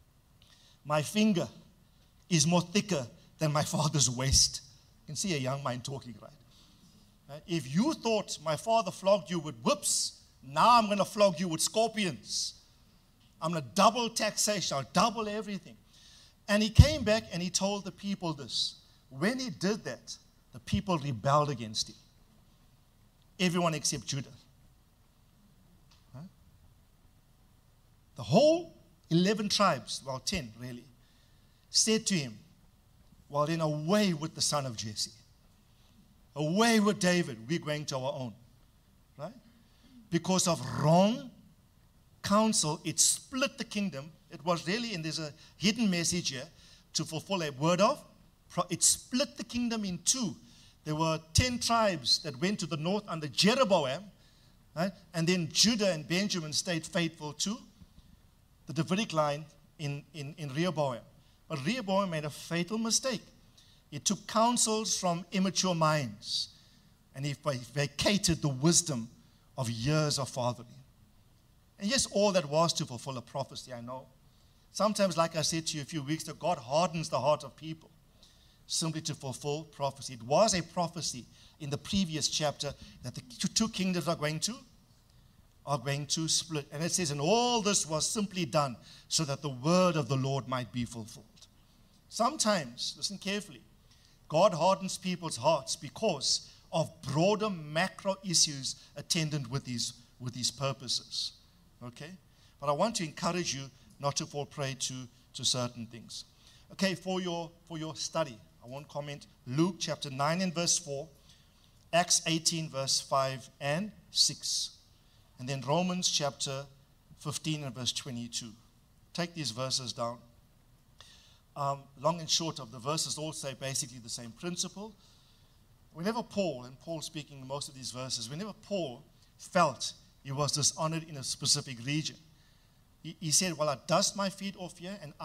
my finger is more thicker than my father's waist. You can see a young man talking, right? If you thought my father flogged you with whips, now I'm going to flog you with scorpions. I'm going to double taxation. I'll double everything. And he came back and he told the people this. When he did that, the people rebelled against him. Everyone except Judah. Huh? The whole 11 tribes, well 10 really, said to him, well then away with the son of Jesse. Away with David. We're going to our own. Right? Because of wrong counsel, it split the kingdom. It was really, and there's a hidden message here to fulfill a word of. It split the kingdom in two. There were 10 tribes that went to the north under Jeroboam, right? And then Judah and Benjamin stayed faithful to the Davidic line in Rehoboam. But Rehoboam made a fatal mistake. He took counsels from immature minds, and he vacated the wisdom of years of fathering. And yes, all that was to fulfill a prophecy, I know. Sometimes, like I said to you a few weeks ago, God hardens the heart of people simply to fulfill prophecy. It was a prophecy in the previous chapter that the two kingdoms are going to split. And it says, and all this was simply done so that the word of the Lord might be fulfilled. Sometimes, listen carefully, God hardens people's hearts because of broader macro issues attendant with these purposes. Okay? But I want to encourage you not to fall prey to certain things. Okay, for your study, I won't comment. Luke chapter 9 and verse 4, Acts 18 verse 5 and 6, and then Romans chapter 15 and verse 22. Take these verses down. Long and short of the verses all say basically the same principle. Whenever Paul, and Paul speaking most of these verses, whenever Paul felt he was dishonored in a specific region, he said, well, I dust my feet off here, and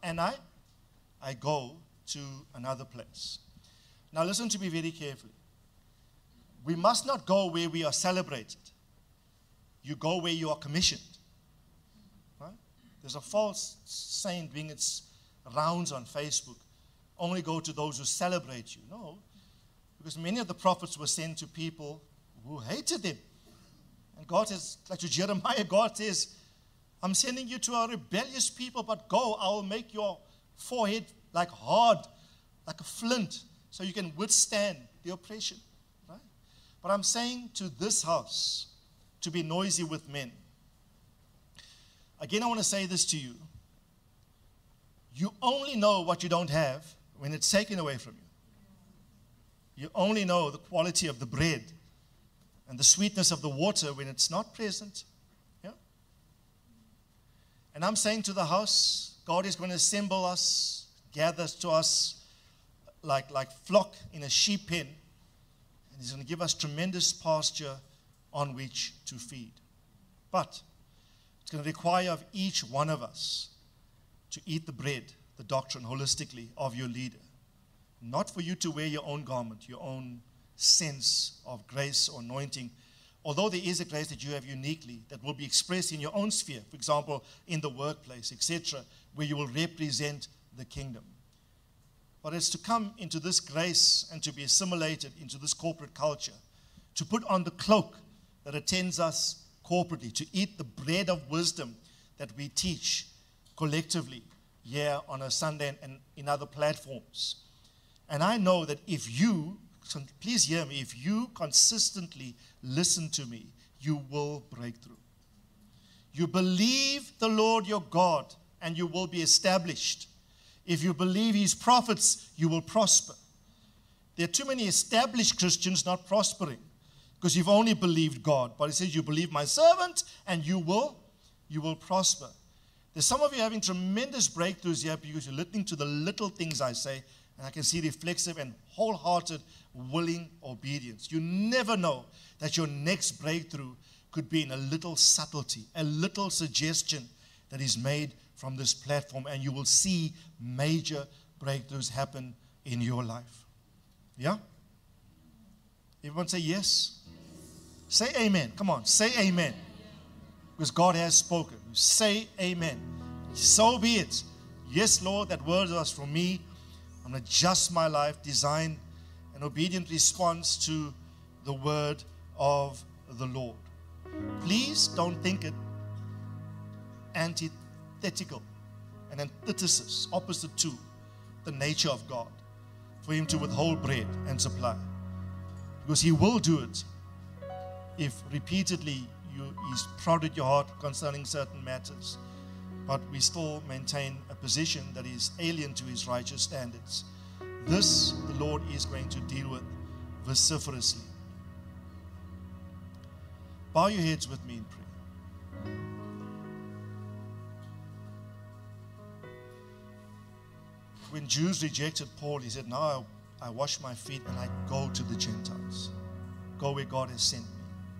I go to another place. Now listen to me very carefully. We must not go where we are celebrated. You go where you are commissioned. Right? There's a false saying doing its rounds on Facebook. Only go to those who celebrate you. No, because many of the prophets were sent to people who hated them. And God says, like to Jeremiah, God says, I'm sending you to a rebellious people, but go, I will make your forehead like hard, like a flint, so you can withstand the oppression. Right? But I'm saying to this house, to be noisy with men. Again, I want to say this to you. You only know what you don't have when it's taken away from you. You only know the quality of the bread and the sweetness of the water when it's not present. Yeah? And I'm saying to the house, God is going to assemble us, gather to us like flock in a sheep pen. And He's going to give us tremendous pasture on which to feed. But it's going to require of each one of us to eat the bread, the doctrine holistically of your leader. Not for you to wear your own garment, your own sense of grace or anointing, although there is a grace that you have uniquely that will be expressed in your own sphere, for example, in the workplace, etc., where you will represent the kingdom. But it's to come into this grace and to be assimilated into this corporate culture, to put on the cloak that attends us corporately, to eat the bread of wisdom that we teach collectively here on a Sunday and in other platforms. And I know that if you, please hear me, if you consistently listen to me, you will break through. You believe the Lord your God and you will be established. If you believe His prophets, you will prosper. There are too many established Christians not prospering because you've only believed God. But He says, you believe my servant and you will prosper. There's some of you having tremendous breakthroughs here because you're listening to the little things I say, and I can see reflexive and wholehearted, willing obedience. You never know that your next breakthrough could be in a little subtlety, a little suggestion that is made from this platform, and you will see major breakthroughs happen in your life. Yeah? Everyone say yes? Say amen. Come on, say amen. Because God has spoken. Say amen. So be it. Yes, Lord, that word was from me. I'm going to adjust my life, design an obedient response to the word of the Lord. Please don't think it antithetical, an antithesis, opposite to the nature of God, for Him to withhold bread and supply. Because He will do it if repeatedly He's prodded your heart concerning certain matters, but we still maintain a position that is alien to His righteous standards. This the Lord is going to deal with vociferously. Bow your heads with me in prayer. When Jews rejected Paul, he said, now I wash my feet and I go to the Gentiles. Go where God has sent me.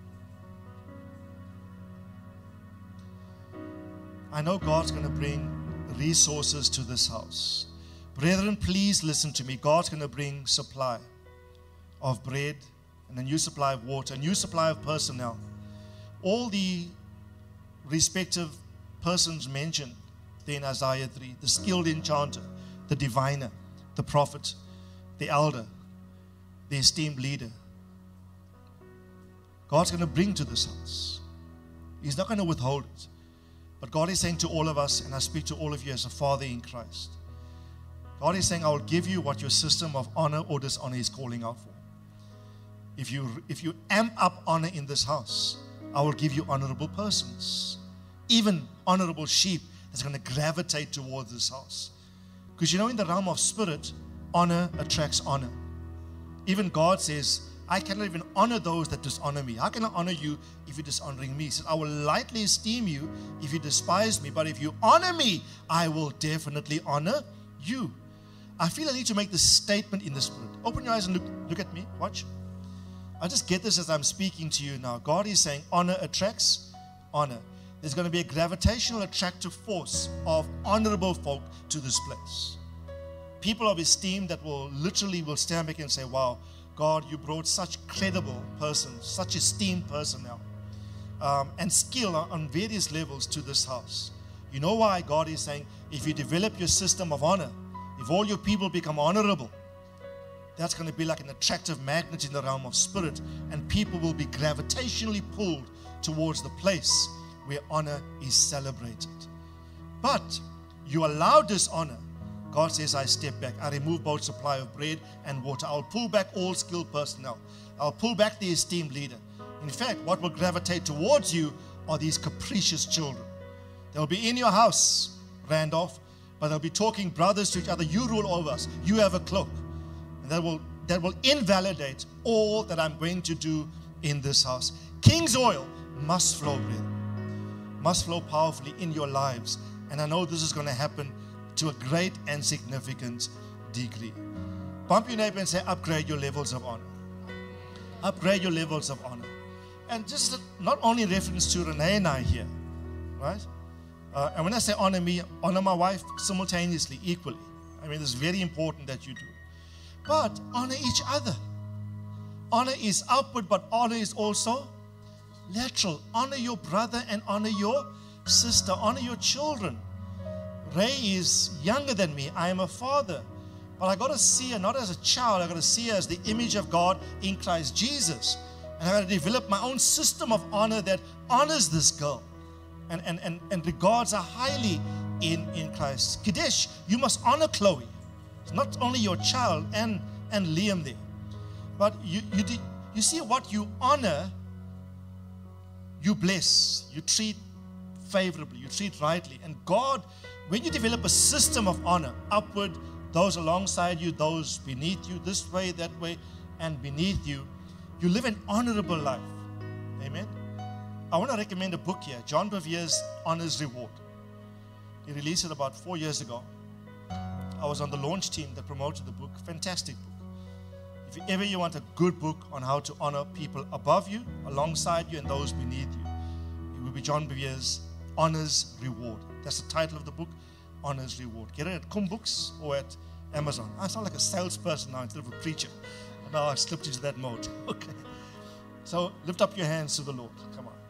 I know God's going to bring resources to this house. Brethren, please listen to me. God's going to bring supply of bread and a new supply of water, a new supply of personnel. All the respective persons mentioned there in Isaiah 3. The skilled enchanter, the diviner, the prophet, the elder, the esteemed leader. God's going to bring to this house. He's not going to withhold it. But God is saying to all of us, and I speak to all of you as a father in Christ, God is saying, I will give you what your system of honor or dishonor is calling out for. If you amp up honor in this house, I will give you honorable persons, even honorable sheep that's going to gravitate towards this house. Because in the realm of spirit, honor attracts honor. Even God says, I cannot even honor those that dishonor me. How can I honor you if you're dishonoring me? He said, I will lightly esteem you if you despise me, but if you honor me, I will definitely honor you. I feel I need to make this statement in the spirit. Open your eyes and look at me. Watch. I just get this as I'm speaking to you now. God is saying honor attracts honor. There's going to be a gravitational attractive force of honorable folk to this place. People of esteem that will stand back and say, wow, God, you brought such credible persons, such esteemed personnel, and skill on various levels to this house. You know why God is saying, if you develop your system of honor, if all your people become honorable, that's going to be like an attractive magnet in the realm of spirit, and people will be gravitationally pulled towards the place where honor is celebrated. But you allow dishonor, God says, I step back. I remove both supply of bread and water. I'll pull back all skilled personnel. I'll pull back the esteemed leader. In fact, what will gravitate towards you are these capricious children. They'll be in your house, Randolph, but they'll be talking brothers to each other. You rule over us. You have a cloak. And that will invalidate all that I'm going to do in this house. King's oil must flow, brethren. Must flow powerfully in your lives. And I know this is going to happen to a great and significant degree. Bump your neighbor and say, upgrade your levels of honor. Upgrade your levels of honor. And just not only reference to Renee and I here, right? And when I say honor me, honor my wife simultaneously, equally. I mean, it's very important that you do. But honor each other. Honor is outward, but honor is also lateral. Honor your brother and honor your sister. Honor your children. Ray is younger than me. I am a father. But I got to see her not as a child. I got to see her as the image of God in Christ Jesus. And I got to develop my own system of honor that honors this girl and regards her highly in Christ. Kadesh, you must honor Chloe. It's not only your child and Liam there. But you see what you honor, you bless, you treat favorably, you treat rightly. And God, when you develop a system of honor, upward, those alongside you, those beneath you, this way, that way, and beneath you, you live an honorable life. Amen. I want to recommend a book here, John Bevere's Honor's Reward. He released it about 4 years ago. I was on the launch team that promoted the book. Fantastic book. If ever you want a good book on how to honor people above you, alongside you, and those beneath you, it will be John Bevere's Honor's Reward. That's the title of the book, Honor's Reward. Get it at Kum Books or at Amazon. I sound like a salesperson now instead of a preacher. Now I slipped into that mode. Okay. So lift up your hands to the Lord. Come on.